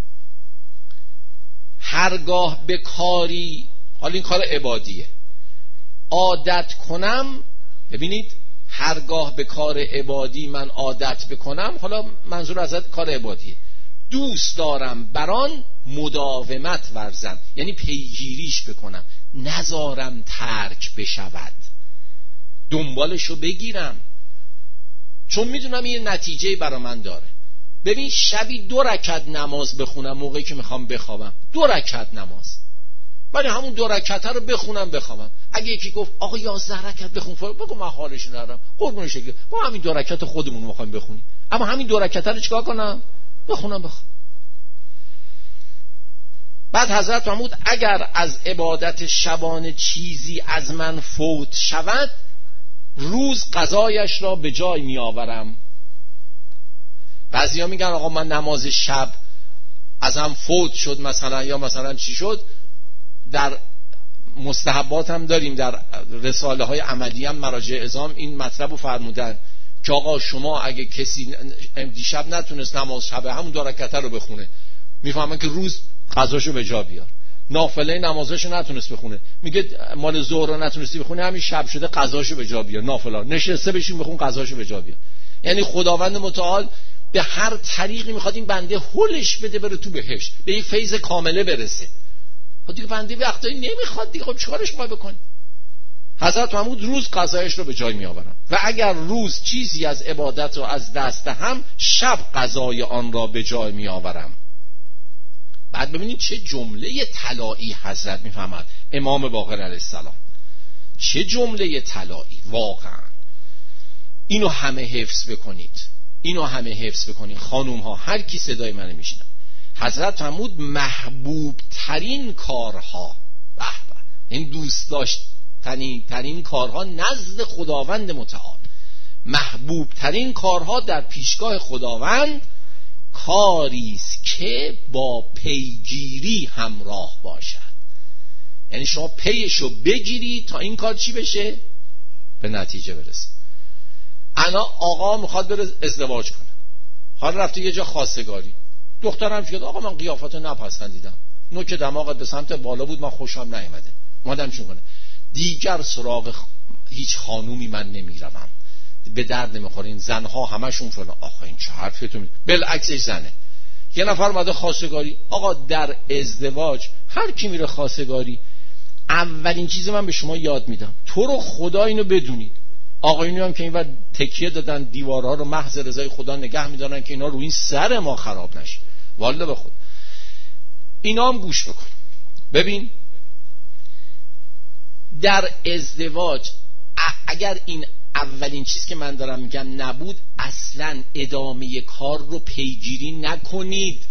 هرگاه به کاری، حالا این کار عبادیه، عادت کنم، ببینید هرگاه به کار عبادی من عادت بکنم، حالا منظور از کار عبادیه، دوست دارم بران مداومت ورزم، یعنی پیگیریش بکنم، نذارم ترک بشود، دنبالشو بگیرم، چون میدونم این نتیجه برا من داره. ببین شبی 2 رکعت نماز بخونم موقعی که میخوام بخوابم، 2 رکعت نماز، ولی همون 2 رکعت رو بخوابم. اگه یکی گفت آقا 11 رکعت بخون، بگو من حالش ندارم، قربون شکل با همین 2 رکعت خودمون رو میخوایم بخونیم، اما همین 2 رکعت رو چیکار کنم؟ بخونم. بعد حضرت فرمود اگر از عبادت شبانه چیزی از من فوت شود، روز قضایش را به جای می آورم. بعضیا میگن آقا من نماز شب ازم فوت شد مثلا، یا مثلا چی شد، در مستحبات هم داریم، در رساله های عملی هم مراجع اعظام این مطلب رو فرمودن که آقا شما اگه کسی دیشب نتونست نماز شب همون 2 رکعت رو بخونه، میفهمن که روز قضاشو به جا بیار. نافله نمازشو نتونست بخونه، میگه مال ظهر رو نتونستی بخونه، همین شب شده قضاشو به جا بیار، نافله نشسته بشین بخون قضاشو به جا بیار. یعنی خداوند متعال به هر طریقی میخواد این بنده هولش بده بره تو بهشت، به این فیض کامله برسه. خب دیگه بنده وقتایی نمیخواد دیگه، خب چیکارش میخوای بکنی؟ حضرت فرمود روز قضایش رو به جای میآورم و اگر روز چیزی از عبادت رو از دست دهم، شب قضای آن را به جای میآورم. بعد ببینید چه جمله طلایی حضرت میفهمد امام باقر علیه السلام، چه جمله طلایی واقعا. اینو همه حفظ بکنید، اینو همه حفظ بکنید خانوم ها، هر کی صدای منو میشنوه. حضرت فرمود محبوب ترین کارها، به به، این دوست داشتنی ترین کارها نزد خداوند متعال، محبوب ترین کارها در پیشگاه خداوند کاریست که با پیگیری همراه باشد. یعنی شما پیشو بگیری تا این کار چی بشه؟ به نتیجه برسه. انا آقا میخواد بره ازدواج کنه، حالا رفته یه جا خواستگاری، دخترم شد آقا من قیافتو نپسندیدم، نوک دماغت به سمت بالا بود، من خوشم نیامده، مادم چون کنه دیگر سراغ هیچ خانومی من نمیروم، به درد نمیخورین، زنها همشون فلان. آخه این چه حرفی تو بالعکسش زنه. یه نفر اومده خواستگاری، آقا در ازدواج هر کی میره خواستگاری، اولین چیز من به شما یاد میدم، تو رو خدا اینو بدونید، آقایونی هم که اینور تکیه دادن دیوارها رو محض رضای خدا نگه میدارن که اینا رو این سر ما خراب نشه، والله به خود اینا هم گوش بکن. ببین در ازدواج اگر این اولین چیز که من دارم میگم نبود، اصلا ادامه کار رو پیگیری نکنید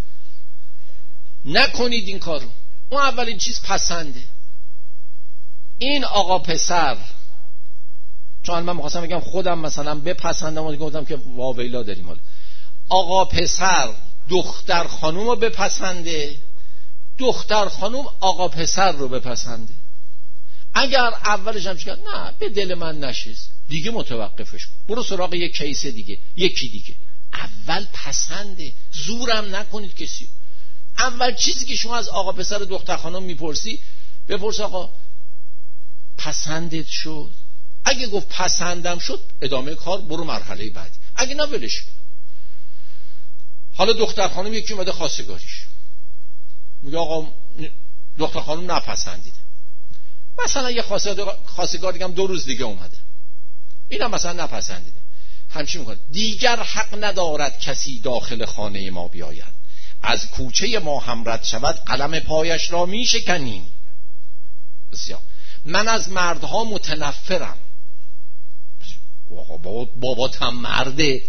این کار رو. اون اولین چیز پسنده. این آقا پسر، چون من میخواستم بگم خودم مثلا بپسندم و گفتم که واویلا داریم، حالا آقا پسر دختر خانوم رو بپسنده، دختر خانوم آقا پسر رو بپسنده. اگر اولش هم شکر نه به دل من نشست، دیگه متوقفش کن، برو سراغ یک کیس دیگه، یکی دیگه. اول پسنده، زورم نکنید کسی. اول چیزی که شما از آقا پسر دختر خانم میپرسی، بپرس آقا پسندت شد؟ اگه گفت پسندم شد، ادامه کار، برو مرحله بعدی. اگه نه ولش کن. حالا دختر خانم یکی اومده خواستگاریش، میگه آقا دختر خانم نپسندیده، مثلا یه خواستگار دیگه هم 2 روز دیگه اومده، اینم مثلا نپسندیده، همچین میکنه دیگر حق ندارد کسی داخل خانه ما بیاید، از کوچه ما هم رد شود قلم پایش را می شکنیم. بسیار من از مردها متنفرم. بابات هم مرده،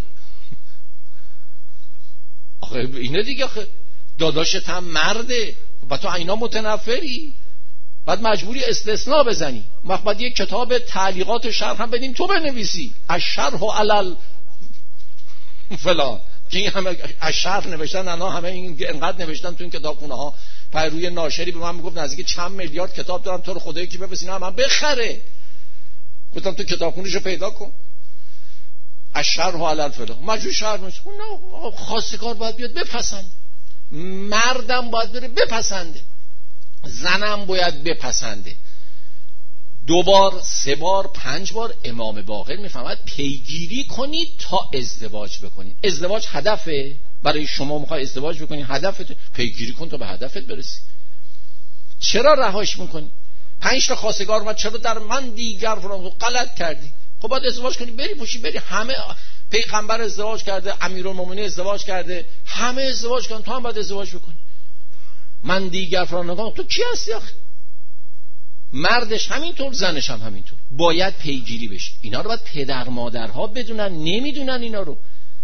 آخه اینه دیگه، داداشت هم مرده، با تو اینا متنفری؟ بعد مجبوری استثناء بزنی، بعد یک کتاب تعلیقات شرح هم بدیم تو بنویسی الشرح علل فلان، که این همه از شرح نوشتن، انا همه اینقدر نوشتن تو این کتابخونه ها. پر روی ناشری به من میگفت نزدیک چند میلیارد کتاب دارم، تو رو خدایی که بفرستین هم بخره. گفتم تو کتابخونه‌شو پیدا کن. الشرح علل فلان، مجبور شرح میشه. نه، خواستگار باید بیاد بپسند، مردم باید بره بپسنده، زنم باید بپسنده. 2 بار 3 بار 5 بار امام باقر میفهمد پیگیری کنید تا ازدواج بکنید. ازدواج هدفه برای شما، میخوای ازدواج بکنید، هدفت پیگیری کن تا به هدفت برسی. چرا رهاش میکنی؟ 5 تا خواستگار اومد، چرا در من دیگر فلان، غلط کردی. خب باید ازدواج کنی، بری پوشی بری. همه پیغمبر ازدواج کرده، امیرالمومنین ازدواج کرده، همه ازدواج کردن، تو هم باید ازدواج بکنی. من دیگر فلان نگم، تو کی هستی آخه؟ مردش همینطور، زنش هم همینطور، باید پیگیری بشه. اینا رو باید پدر مادرها بدونن، نمیدونن اینا رو.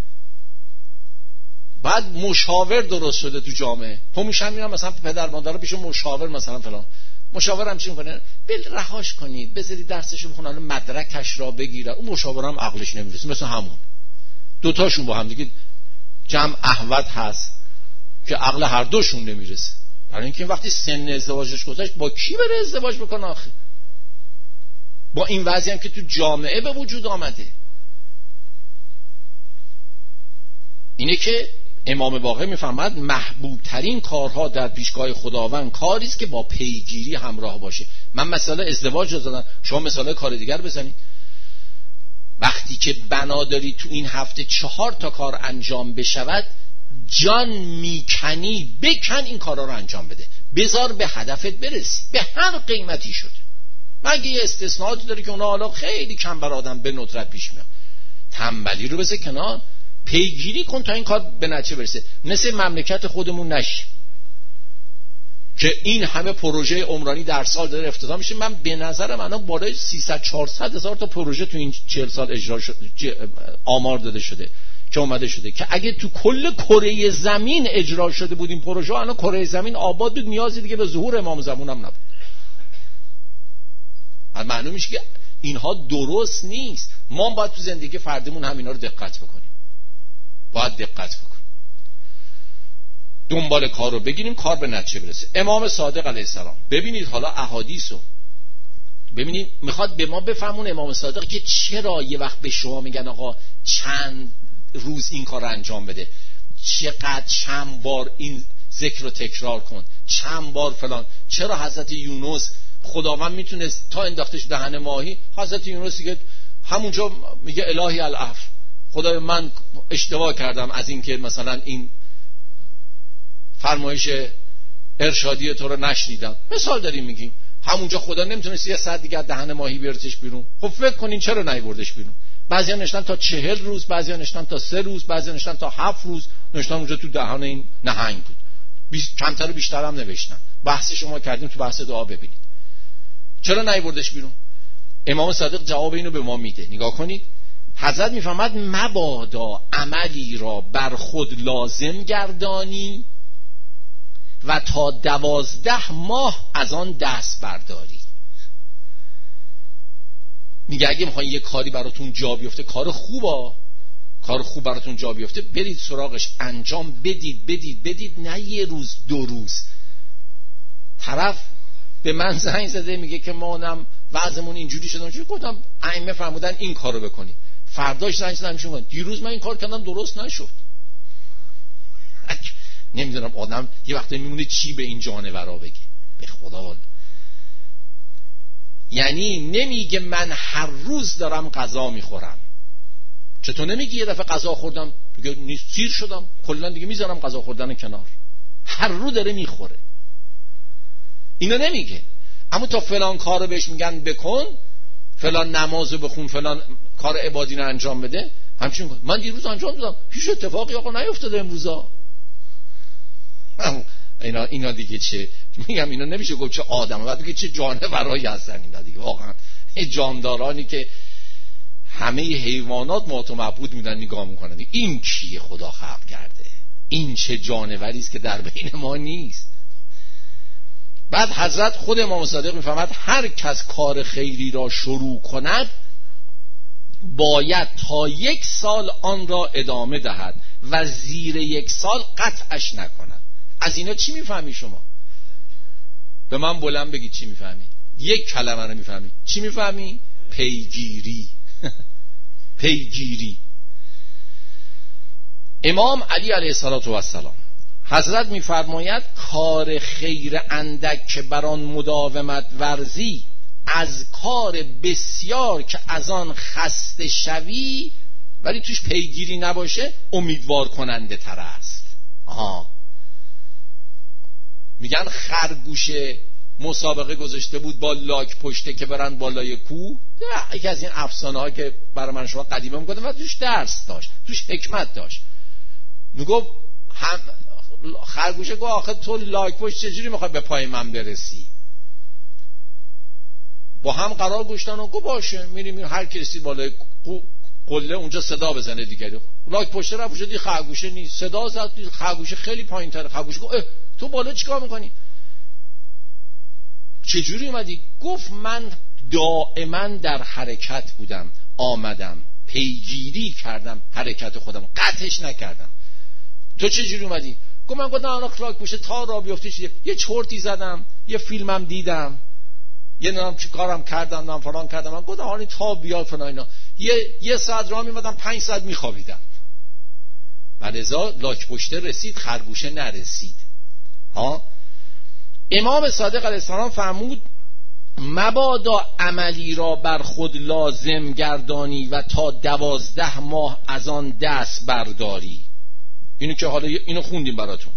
بعد مشاور درست شده تو جامعه، همیشه میرن مثلا پدر مادرها پیش مشاور، مثلا فلان مشاور هم چی میکنه؟ بل رهاش کنید، بذارید درسشو بخونن، مدرکش را بگیره. اون مشاور هم عقلش نمیرسه، مثلا همون دوتاشون با هم دیگه جمع احوت هست که عقل هر دوشون نمیرسه. برای اینکه وقتی سن ازدواجش گذشت، با کی بره ازدواج بکنه آخه؟ با این وضعی هم که تو جامعه به وجود آمده. اینه که امام باقر میفهمد محبوب ترین کارها در پیشگاه خداوند کاری است که با پیگیری همراه باشه. من مثلا ازدواج رو زدم، شما مثلا کار دیگر بزنید. وقتی که بنا داری تو این هفته 4 تا کار انجام بشود، جان میکنی، بکن این کارا رو انجام بده، بذار به هدفت برسی به هر قیمتی شده. مگه یه استثناءاتی داری که اونا حالا خیلی کم بر آدم به ندرت پیش میاد. تنبلی رو بذار کنار، پیگیری کن تا این کار به نتیجه برسه. مثل مملکت خودمون نشه که این همه پروژه عمرانی در سال داره افتتاح میشه. من به نظرم الان بالای 300-400 هزار تا پروژه تو این 40 سال اجرا شده، آمار داده شده که اومده شده که اگه تو کل کره زمین اجرا شده بود این پروژه، الان کره زمین آباد بود، نیازی دیگه به ظهور امام زمان هم نبود. معلوم میشه که اینها درست نیست. ما باید تو زندگی فردمون هم اینا رو دقت بکنیم، باید دقت بکنیم، دنبال کار رو بگیریم، کار به نتیجه برسه. امام صادق علیه السلام، ببینید حالا احادیثو ببینید، میخواد به ما بفهمون امام صادق که چرا یه وقت به شما میگن آقا چند روز این کار رو انجام بده، چند بار این ذکر رو تکرار کن، چند بار فلان. چرا حضرت یونس خداوند میتونست تا انداختش دهن ماهی، حضرت یونس دیگه همونجا میگه الهی العفو، خدای من اشتباه کردم از این که مثلا این فرمایش ارشادی تو رو نشنیدم، مثال داریم میگیم. همونجا خدا نمیتونست یه ساعت دیگه دهن ماهی بیارتش بیرون؟ خب فکر کنین چرا نیوردش بیرون؟ بعضیا نشتن تا 40 روز، بعضیا نشتن تا 3 روز، بعضیا نشتن تا 7 روز نشتن اونجا تو دهان این نهنگ بود. کمتر و بیشتر هم نوشتن. بحث شما کردیم تو بحث دعا، ببینید چرا نیوردش بیرون. امام صادق جواب اینو به ما میده. نگاه کنید، حضرت میفهمد مبادا عملی را بر خود لازم گردانی و تا 12 ماه از آن دست برداری. میگه اگه میخواین یه کاری براتون جا بیفته، کار خوب براتون جا بیفته، برید سراغش، انجام بدید، نه یه روز 2 روز. طرف به من زنگ زده میگه که مانم وضعمون اینجوری شده اونجوری. گفتم ائمه فرمودن این کارو بکنی. فرداش زنگ زدم میشون دیروز من این کار کردم درست نشد. نمیدونم آدم یه وقتی میمونه چی به این جانورا بگه، به خدا والا. یعنی نمیگه من هر روز دارم غذا میخورم. چطور نمیگی یه دفعه غذا خوردم دیگه سیر شدم کلا دیگه میذارم غذا خوردن کنار؟ هر رو داره میخوره. اینا نمیگه. اما تا فلان کارو بهش میگن بکن، فلان نمازو بخون، فلان کار عبادی رو انجام بده، همچین من دیروز انجام دادم، هیچ اتفاقی آقا نیفتاده امروزا. اینا دیگه چه میگم، اینا نمیشه گفت چه آدمه، بعد دیگه چه جانورایی هستن اینا دیگه. واقعا این جاندارانی که همه حیوانات معت و معبود میدن نگاه میکنن، این کیه خدا خلق کرده؟ این چه جانوری است که در بین ما نیست؟ بعد حضرت خود امام صادق میفهمد هر کس کار خیری را شروع کند باید تا 1 سال آن را ادامه دهد و زیر 1 سال قطعش نکند. از اینا چی میفهمی شما؟ به من بلند بگید چی میفهمی؟ 1 کلمه رو میفهمی. چی میفهمی؟ پیگیری. پیگیری. امام علی علیه السلام حضرت میفرماید کار خیر اندک که بر آن مداومت ورزی از کار بسیار که از آن خسته شوی ولی توش پیگیری نباشه امیدوار کننده تر است. میگن خرگوش مسابقه گذاشته بود با لاک پشته که برن بالای کوه. یکی از این افسانه ها که برای من شما قدیمه میگفتم و توش درس داشت، توش حکمت داشت. میگفت خرگوشه گفت آخه تو لاک پشت چجوری میخوای به پای من برسی؟ با هم قرار گذاشتن و گفت باشه میریم هر کی رسید بالای قله اونجا صدا بزنه دیگری. لاک پشت رفت شدی خرگوشه نیست، صدا زد خرگوشه خیلی پایین‌تره. خرگوشه گفت تو بالا چیکار میکنی؟ چجوری اومدی؟ گفت من دائما در حرکت بودم، آمدم پیگیری کردم حرکت خودم، قطعش نکردم. تو چجوری اومدی؟ گفت من گفتم آنها لاک پشت تا را بیفته چیزی، یه چرتی زدم، یه فیلمم دیدم، یه نام چی کارم کردم، نام فلان کردم. من گفتم آنی تا بیاد فلان اینا. یه ساعت راه میمدم 5 ساعت میخوابیدم. بعدازا لاک پشته رسید، خرگوشه نرسید. امام صادق علیه السلام فرمود مبادا عملی را بر خود لازم گردانی و تا 12 ماه از آن دست برداری. اینو که حالا اینو خوندیم براتون،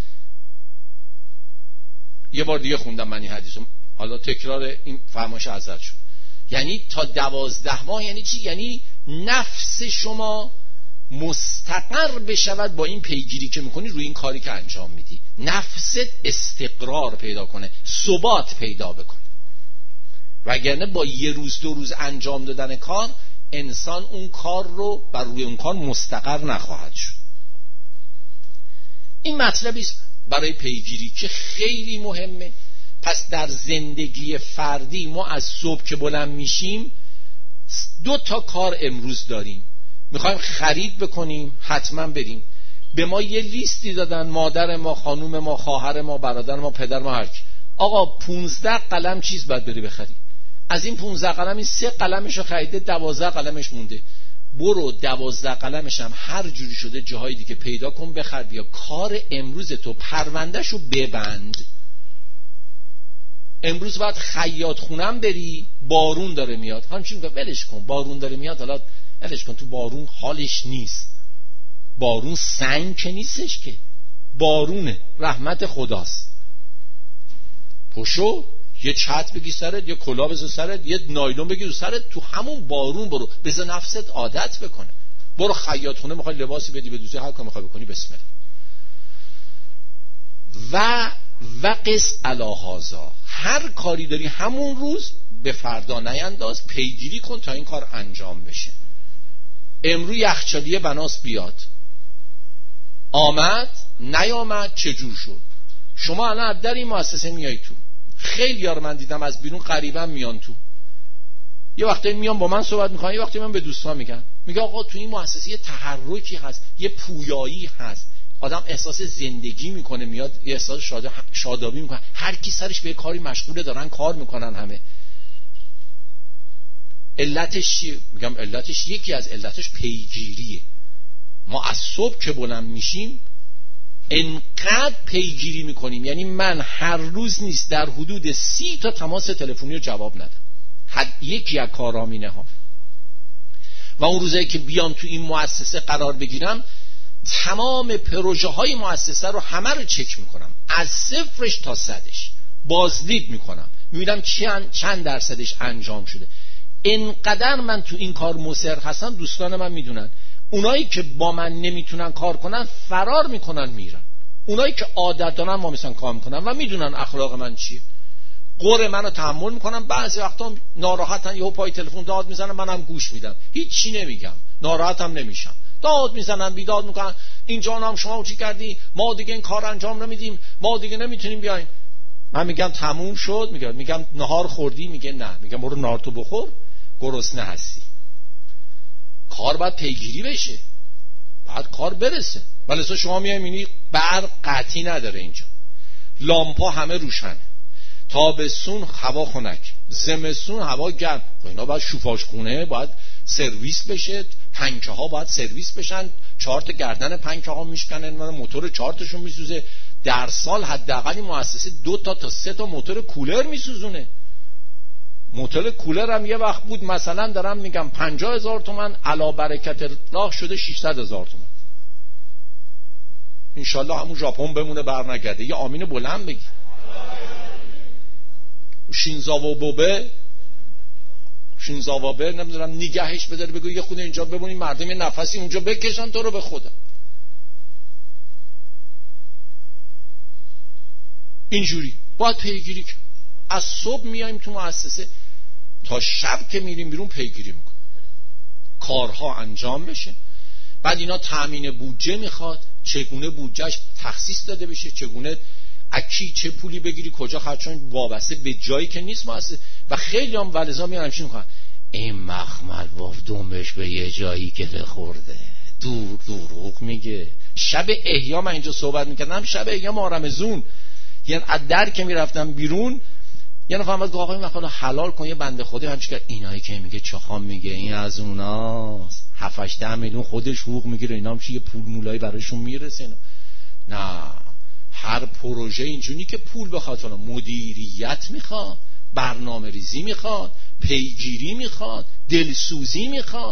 یه بار دیگه خوندم من این حدیثو، حالا تکرار این فرمایش حضرت شد. یعنی تا 12 ماه یعنی چی؟ یعنی نفس شما مستقر بشود با این پیگیری که میکنی روی این کاری که انجام میدی. نفست استقرار پیدا کنه، ثبات پیدا بکنه. وگرنه با 1 روز 2 روز انجام دادن کار انسان اون کار رو بر روی اون کار مستقر نخواهد شد. این مطلبی است برای پیگیری که خیلی مهمه. پس در زندگی فردی ما از صبح که بلند میشیم 2 تا کار امروز داریم. میخوایم خرید بکنیم، حتما بریم. به ما یه لیستی دادن، مادر ما، خانوم ما، خواهر ما، برادر ما، پدر ما، هرکی. آقا 15 قلم چیز باید بری بخری. از این 15 قلم این 3 قلمشو خریده، 12 قلمش مونده. برو 12 قلمش هم هر جوری شده جاهای دیگه پیدا کن بخر بیا. کار امروز تو پروندهشو ببند. امروز باید خیاط خونم بری، بارون داره میاد. همچین که ولش کن، بارون داره میاد، حالا ولش کن، تو بارون حالش نیست. بارون سنگ که نیستش که، بارونه، رحمت خداست. پشو یه چت بگی سرت، یه کلاه بذار سرت، یه نایلون بگی رو سرت، تو همون بارون برو، بذار نفست عادت بکنه. برو خیاط خونه میخوای لباسی بدی بدوزی، هر کار میخوای بکنی بسم الله. و قس علی هذا، هر کاری داری همون روز به فردا نینداز، پیگیری کن تا این کار انجام بشه. امروز یخچالی بناس بیاد، آمد نیامد چجور شد؟ شما الان از در این مؤسسه میای تو، خیلی یار من دیدم از بیرون قریبا میان تو، یه وقتی میان با من صحبت میکنن، یه وقتی من به دوستان میگم آقا تو این مؤسسه یه تحرکی هست، یه پویایی هست، آدم احساس زندگی میکنه، میاد یه احساس شادابی میکنه، هر کی سرش به کاری مشغوله، دارن کار میکنن همه. علتش چیه؟ میگم علتش، یکی از علتش پیگیریه. ما از صبح که بلند میشیم انقدر پیگیری میکنیم، یعنی من هر روز نیست در حدود 30 تا تماس تلفنی رو جواب ندم، یکی از کارامینه ها. و اون روزایی که بیام تو این مؤسسه قرار بگیرم، تمام پروژه های مؤسسه رو همه رو چک میکنم، از 0 تا 100 بازدید میکنم، میبینم چند درصدش انجام شده. انقدر من تو این کار مصر هستم، دوستان من میدونن، اونایی که با من نمیتونن کار کنن فرار میکنن میرن، اونایی که عادت دارن ما مثلا کار میکنن و میدونن اخلاق من چیه، قره منو تحمل میکنم. بعضی وقتا ناراحتن، یهو پای تلفن داد میزنن، منم گوش میدم، هیچ چی نمیگم، ناراحتم نمیشم. داد میزنن، بیداد میکنن، اینجا هم شما چی کردی، ما دیگه این کار انجام نمیدیم، ما دیگه نمیتونیم بیایم. من میگم تموم شد، میگم نهار خوردی؟ میگه نه. میگم برو نهارتو بخور، گرسنه هستی. کار باید پیگیری بشه، باید کار برسه. ولی اصلا شما میای میبینی برق قطعی نداره اینجا، لامپا همه روشنه، تابستون هوا خنک، زمستون هوا گرم. اینا باید شوفاژخونه باید سرویس بشه، پنکه ها باید سرویس بشن، 4 تا گردن پنکه ها میشکنن، موتور 4 تاشون میسوزه. در سال حداقل این مؤسسه 2 تا 3 تا موتور کولر میسوزونه. موتور کولر هم یه وقت بود مثلا دارم میگم 50,000 تومان، علا برکت الله شده 600,000 تومان. انشالله همون ژاپن بمونه بر نگرده. یه آمین بلند بگی. شینزاوابه نمیدونم نگهش بداره، بگو یه خود اینجا بمونی، مردم یه نفسی اونجا بکشن تو رو به خدا. اینجوری باید پیگیری کنیم. از صبح میایم تو مؤسسه تا شب که میریم بیرون پیگیری میکنیم، کارها انجام بشه. بعد اینا تامین بودجه میخواد، چگونه بودجهش تخصیص داده بشه، چگونه اکی چه پولی بگیری کجا خرج کنی، وابسته به جایی که نیست مؤسسه. و خیلی هم ولزا میان همچین میخوان این مخمل باف دومش به یه جایی گره خورده، دروغ میگه. شب احیا من اینجا صحبت میکردم، شب احیا ما رمضان، یعنی از در که میرفتم بیرون یه نفر فهمید آقا این مقاله حلال کن، یه بنده خدا همچین که اینایی که میگه چخام میگه این از اوناست، 7-8 میلیون خودش حقوق میگیره، اینا هم یه پول مولایی براشون میرسه. نه، هر پروژه اینجوری که پول بخواد، مدیریت میخواد، برنامه ریزی میخواد، پیگیری میخواد، دلسوزی میخواد.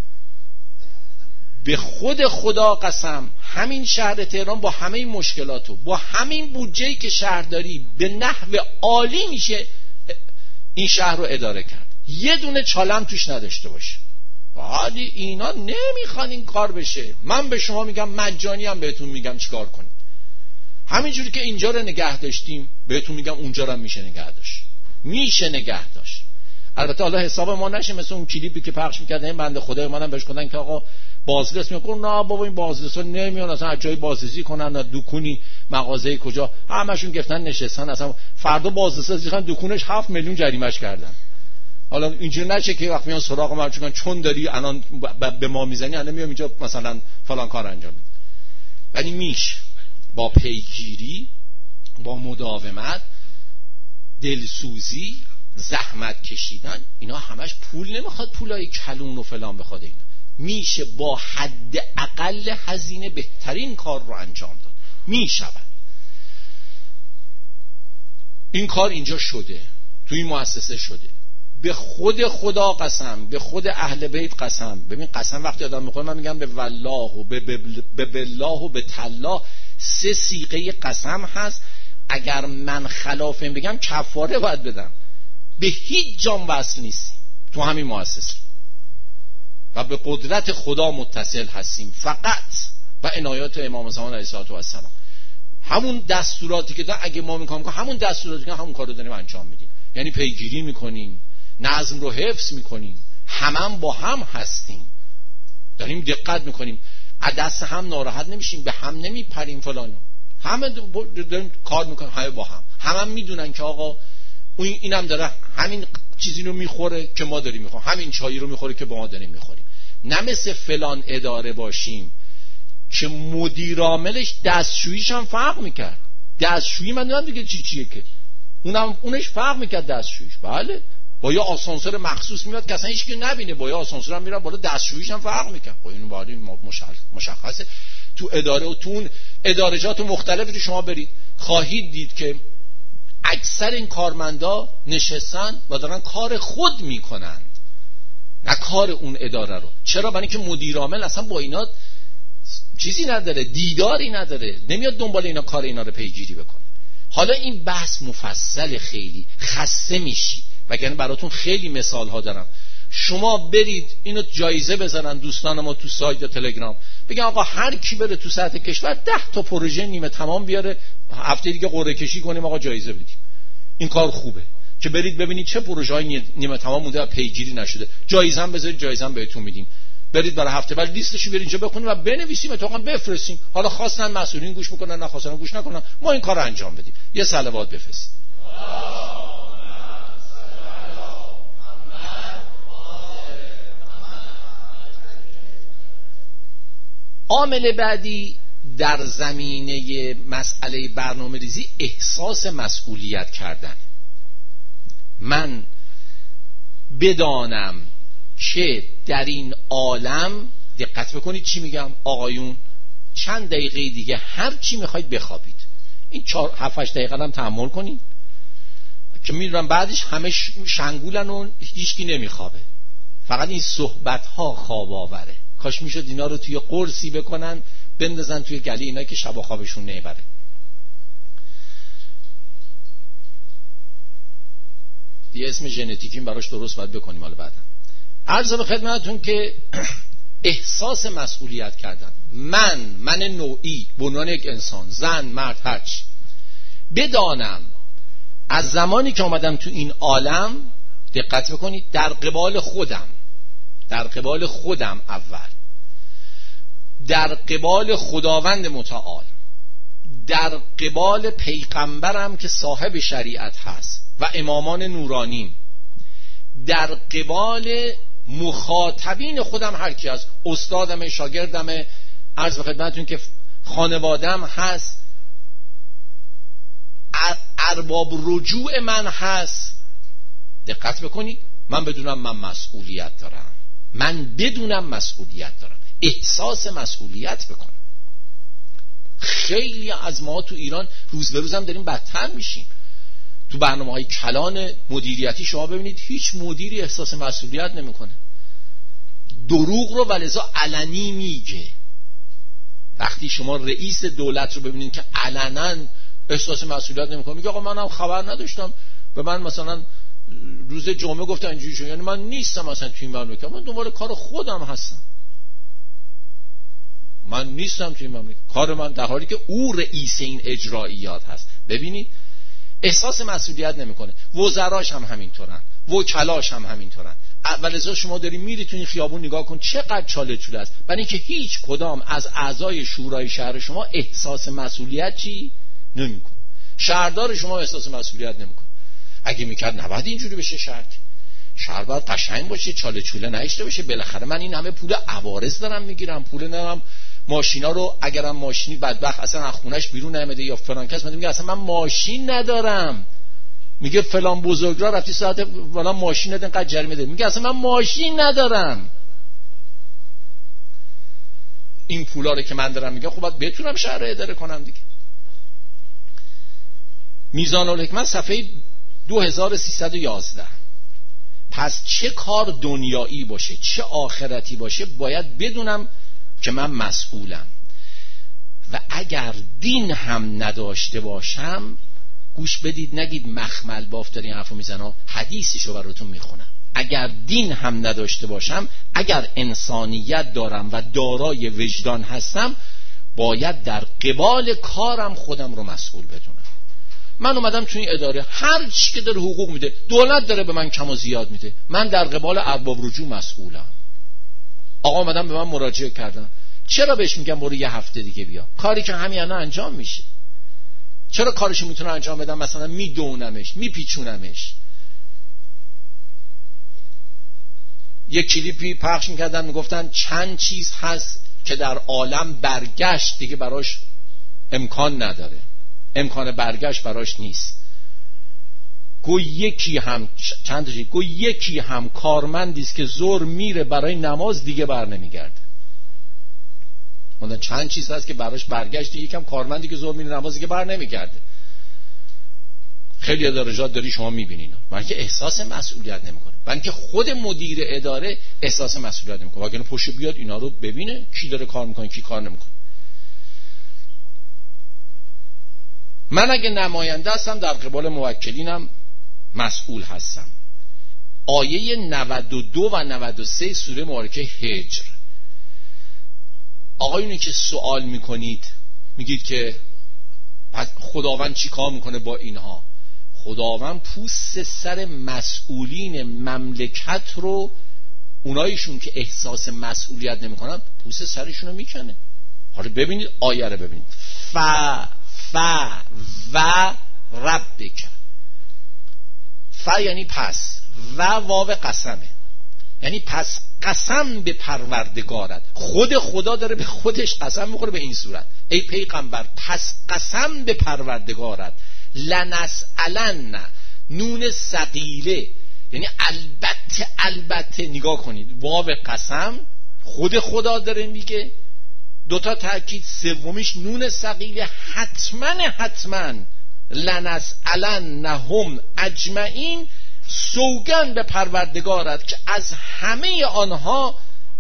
به خود خدا قسم همین شهر تهران با همه این مشکلاتو، با همین بودجه‌ای که شهرداری به نحو عالی میشه این شهر رو اداره کرد، یه دونه چالم توش نداشته باشه. ولی اینا نمیخوان این کار بشه. من به شما میگم مجانی هم بهتون میگم چیکار کنید. همینجوری که اینجا رو نگه داشتیم بهتون میگم اونجا رو هم میشه نگه داشت، میشه نگه داشت. البته حالا حساب ما نشه مثل اون کلیپی که پخش میکردن این بنده خدای منم بهش گفتن که آقا بازرس میگه نه بابا این بازرسا نمیان اصلا از جای بازرسی کنن، دکونی مغازه کجا همشون گفتن نشستن، اصلا فردا بازرسا زیخن دکونش 7 میلیون جریمه‌اش کردن. حالا اینجوری نشه که وقت میان سراغ ما چون داری الان به ما میزنی الان میام اینجا مثلا فلان کار انجام میدم. ولی میشه با پیگیری، با مداومت، دلسوزی، زحمت کشیدن. اینا همش پول نمیخواد، پولای کلون و فلان بخواد. اینا میشه با حد اقل هزینه بهترین کار رو انجام داد. میشود. این کار اینجا شده، تو این مؤسسه شده. به خود خدا قسم، به خود اهل بیت قسم. ببین قسم وقتی آدم میخوره، من میگم به والله و به بالله و به تالله، 3 صیغه قسم هست. اگر من خلاف این بگم کفاره باید بدم. به هیچ جام وصل نیستی تو همین مؤسسه و به قدرت خدا متصل هستیم فقط و عنایات امام زمان علیه السلام. همون دستوراتی که اگه ما میکنیم همون دستوراتی که همون کارو داریم انجام میدیم، یعنی پیگیری میکنیم، نظم رو حفظ میکنیم، هم با هم هستیم، داریم دقت میکنیم، از دست هم ناراحت نمیشیم، به هم نمیپریم فلانو، همه داریم کار میکنیم، همه با هم میدونن که آقا اینم داره همین چیزی رو میخوره که ما داریم میخوریم، همین چایی رو میخوره که با ما داریم میخوریم. نه مثل فلان اداره باشیم که مدیر عاملش دستشوییش هم فرق میکرد. دستشویی من نمیدونم دیگه چیه که اونش فرق میکرد دستشوییش. بله با یه آسانسور مخصوص میاد که اصلا هیچ کی نبینه، با یه آسانسور هم میره بالا، دستشوییش هم فرق میکرد. خب اینو باید مشخصه. تو اداره و تو اون ادارجات مختلفی رو شما برید خواهید دید که اکثر این کارمندا نشستن و دارن کار خود میکنند، نه کار اون اداره رو. چرا؟ برای اینکه مدیر عامل اصلا با اینا چیزی نداره، دیداری نداره، نمیاد دنبال اینا کار اینا رو پیگیری بکنه. حالا این بحث مفصل، خیلی خسته میشی، وگرنه براتون خیلی مثال ها دارم. شما برید اینو جایزه بزنن دوستان ما تو سایت تلگرام، بگن آقا هر کی بره تو سطح کشور 10 تا پروژه نیمه تمام بیاره، هفته دیگه قرعه کشی کنیم آقا جایزه بدیم. این کار خوبه که برید ببینید چه پروژه‌ای نیمه تمام مونده پیگیری نشده، جایزه هم بذارید، جایزه هم بهتون میدیم. برید برای هفته بعد لیستشو برید اینجا بخونید و بنویسیم، اتفاقا بفرستیم. حالا خواستن مسئولین گوش میکنن، نخواستن گوش نکنن، ما این کارو انجام بدیم. یه صلوات بفرستید. عامل بعدی در زمینه مسئله برنامه‌ریزی احساس مسئولیت کردن. من بدانم که در این عالم، دقت بکنید چی میگم آقایون، چند دقیقه دیگه هر چی میخواید بخوابید، این 7-8 دقیقه هم تحمل کنید که میدونم بعدش همه شنگولن و هیچکی نمیخوابه، فقط این صحبت ها خواب آوره. کاش میشد اینا رو توی قرصی بکنن بندازن توی گلی اینا که شب خوابشون نمیبره. یه اسم ژنتیکی براش درست باید بکنیم حالا بعدا. عرض به خدمتتون که احساس مسئولیت کردن، من نوعی به عنوان یک انسان، زن مرد هرچی، بدانم از زمانی که آمدم تو این عالم، دقت بکنید، در قبال خودم اول، در قبال خداوند متعال، در قبال پیغمبرم که صاحب شریعت هست و امامان نورانیم، در قبال مخاطبین خودم هر کی هست، استادم، شاگردم، عرض به خدمتتون که خانوادم هست، ارباب رجوع من هست. دقت بکنید، من بدونم من مسئولیت دارم، احساس مسئولیت بکنم. خیلی از ما تو ایران روز به روزم داریم بدتر میشیم. تو برنامه‌های کلان مدیریتی شما ببینید هیچ مدیری احساس مسئولیت نمیکنه، دروغ رو ولذا علنی میگه. وقتی شما رئیس دولت رو ببینید که علنا احساس مسئولیت نمیکنه، میگه آقا منم خبر نداشتم، به من مثلا روز جمعه گفتن اینجوری شد، یعنی من نیستم مثلا تو این مملکت، من دنبال کار خودم هستم، من نیستم توی این مملکت، کار من، در حالی که او رئیس این اجراییات هست. ببینید احساس مسئولیت نمیکنه. وزراش هم همینطورن، وکلاش هم همینطورن. ولذا شما داری میری تو این خیابون نگاه کن چقدر چاله چوله است، برای اینکه هیچ کدام از اعضای شورای شهر شما احساس مسئولیت چی نمیکنه. شهردار شما احساس مسئولیت نمیکنه. اگه میکرد نباید اینجوری بشه. شهر باید قشنگ باشه، چاله چوله نشته باشه. بالاخره من این همه پول عوارض دارم میگیرم، پول ندارم ماشینا رو، اگرم ماشینی بدبخت اصلا از خونش بیرون نمیده یا فلان کس میگه اصلا من ماشین ندارم، میگه فلان بزرگرا رفتی ساعت فلان ماشین ندن قد جریمه ده، میگه اصلا من ماشین ندارم. این پولا رو که من دارم میگه خب باید بتونم شهر اداره کنم دیگه. میزان الحکمت صفحه 2311. پس چه کار دنیایی باشه چه آخرتی باشه باید بدونم که من مسئولم، و اگر دین هم نداشته باشم، گوش بدید نگید مخمل باف داری حرفو میزنه، حدیثشو براتون میخونم. اگر دین هم نداشته باشم، اگر انسانیت دارم و دارای وجدان هستم، باید در قبال کارم خودم رو مسئول بدونم. من اومدم تو این اداره، هر چی که داره حقوق میده، دولت داره به من کم و زیاد میده، من در قبال ارباب رجوع مسئولم. آقا اومدم به من مراجعه کردن، چرا بهش میگم برو یه هفته دیگه بیا؟ کاری که همین الان انجام میشه. چرا کارشو میتونم انجام بدم؟ مثلا میدونمش، میپیچونمش. یه کلیپی پخش میکردن میگفتن چند چیز هست که در عالم برگشت دیگه براش امکان نداره، امکان برگشت براش نیست. گو یکی هم کارمندی است که ظهر میره برای نماز دیگه بر نمیگرده. اون چند چیز هست که براش برگشت، یکم کارمندی که ظهر میره نماز دیگه بر نمیگرده. خیلی درجات داری شما میبینین، برای که احساس مسئولیت نمیکنه، برای که خود مدیر اداره احساس مسئولیت نمیکنه. واقعا پشت بیاد اینا رو ببینه کی داره کار میکنه کی کار نمیکنه. من اگه نماینده هستم در قبال موکلینم مسئول هستم. آیه 92 و 93 سوره مبارکه هجر. آقایونی که سوال میکنید میگید که خداوند چی کار میکنه با اینها؟ خداوند پوست سر مسئولین مملکت رو اونایشون که احساس مسئولیت نمیکنن پوست سرشون رو میکنه. حالا ببینید آیه رو ببینید. و ربک. یعنی پس، و واو قسمه، یعنی پس قسم به پروردگارت. خود خدا داره به خودش قسم میخوره به این صورت: ای پیغمبر پس قسم به پروردگارت، لنسألن، نون ثقیله یعنی البته نگاه کنید، واو قسم خود خدا داره میگه، دوتا تأکید، سومیش نون ثقیله، حتما لنسألنهم اجمعین، سوگن به پروردگارت که از همه آنها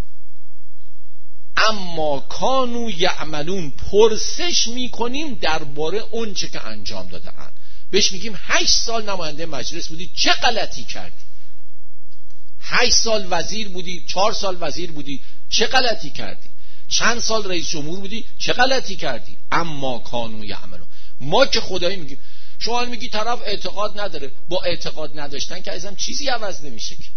اما کانوا یعملون پرسش میکنیم درباره اون چه که انجام داده اند. بهش میگیم 8 سال نماینده مجلس بودی، چه غلطی کردی؟ 8 سال وزیر بودی، 4 سال وزیر بودی، چه غلطی کردی؟ چند سال رئیس جمهور بودی، چه غلطی کردی؟ اما کانوا یعملون. ما که خدایی میگیم. شما میگی طرف اعتقاد نداره، با اعتقاد نداشتن که ازم چیزی عوض نمیشه که.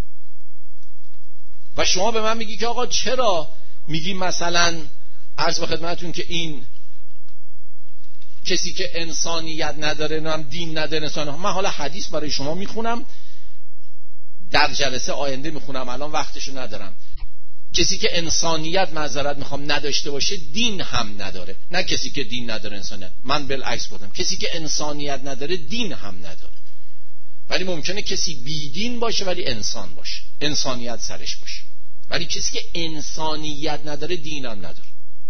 و شما به من میگی که آقا چرا میگی مثلا عرض به خدمتتون که این کسی که انسانیت نداره، هم دین نداره، من حالا حدیث برای شما میخونم، در جلسه آینده میخونم، الان وقتشو ندارم. کسی که انسانیت معذرت میخوام نداشته باشه دین هم نداره، نه کسی که دین نداره انسانیت. من بالعکس گفتم کسی که انسانیت نداره دین هم نداره. ولی ممکنه کسی بی دین باشه ولی انسان باشه، انسانیت سرش باشه. ولی کسی که انسانیت نداره دین هم نداره.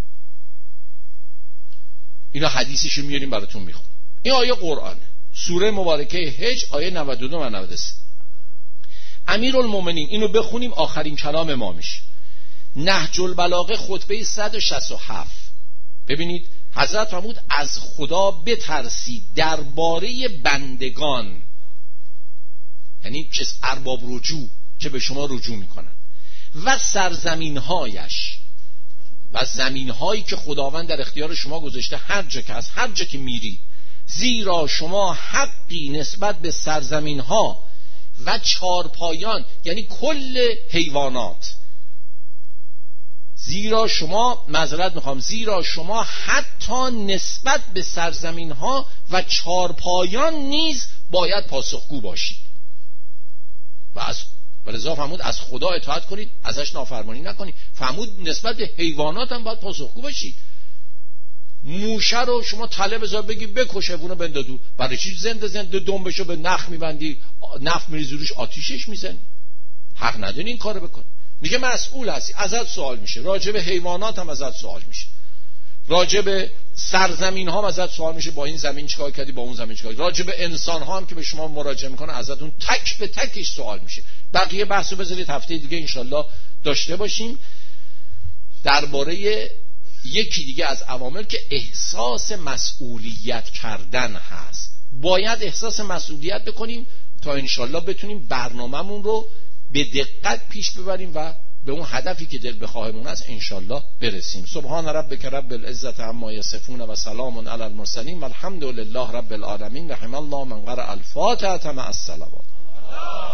اینا حدیثشو میاریم براتون میخونم. این آیه قرآنه، سوره مبارکه حج، آیه 92 و 93. امیرالمومنین، اینو بخونیم آخرین کلام ما میشه. نهج البلاغه خطبه 167. ببینید حضرت فرمود از خدا بترسید درباره بندگان، یعنی کس ارباب رجوع که به شما رجوع میکنن، و سرزمینهایش و زمینهایی که خداوند در اختیار شما گذاشته، هر جا که هست، هر جا که میری، زیرا شما حقی نسبت به سرزمینها و چارپایان یعنی کل حیوانات، زیرا شما حتی نسبت به سرزمینها و چارپایان نیز باید پاسخگو باشید. و لذا فرمود از خدا اطاعت کنید، ازش نافرمانی نکنید. فرمود نسبت به حیوانات هم باید پاسخگو باشید. موشه رو شما طلب بذار بگی بکشه اونو بندازو، برای چی زنده دنبشو به نخ میبندی، نفت میریزی روش آتیشش میزنی؟ حق نداری این کارو بکن. میگه مسئول هستی، ازت سوال میشه. راجع به حیوانات هم ازت سوال میشه، راجع به سرزمین ها هم ازت سوال میشه، با این زمین چیکار کردی، با اون زمین چیکار کردی. راجع به انسان ها هم که به شما مراجعه میکنه ازتون تک به تکش سوال میشه. بقیه بحثو بذارید هفته دیگه انشالله داشته باشیم درباره یکی دیگه از عوامل که احساس مسئولیت کردن هست. باید احساس مسئولیت بکنیم تا انشالله بتونیم برنامه‌مون رو به دقت پیش ببریم و به اون هدفی که دل بخواهمون است انشالله برسیم. سبحان ربک رب العزت عما یصفون و سلام علی المرسلین و الحمد لله رب العالمین. رحم الله من قرأ الفاتحه مع الصلوات.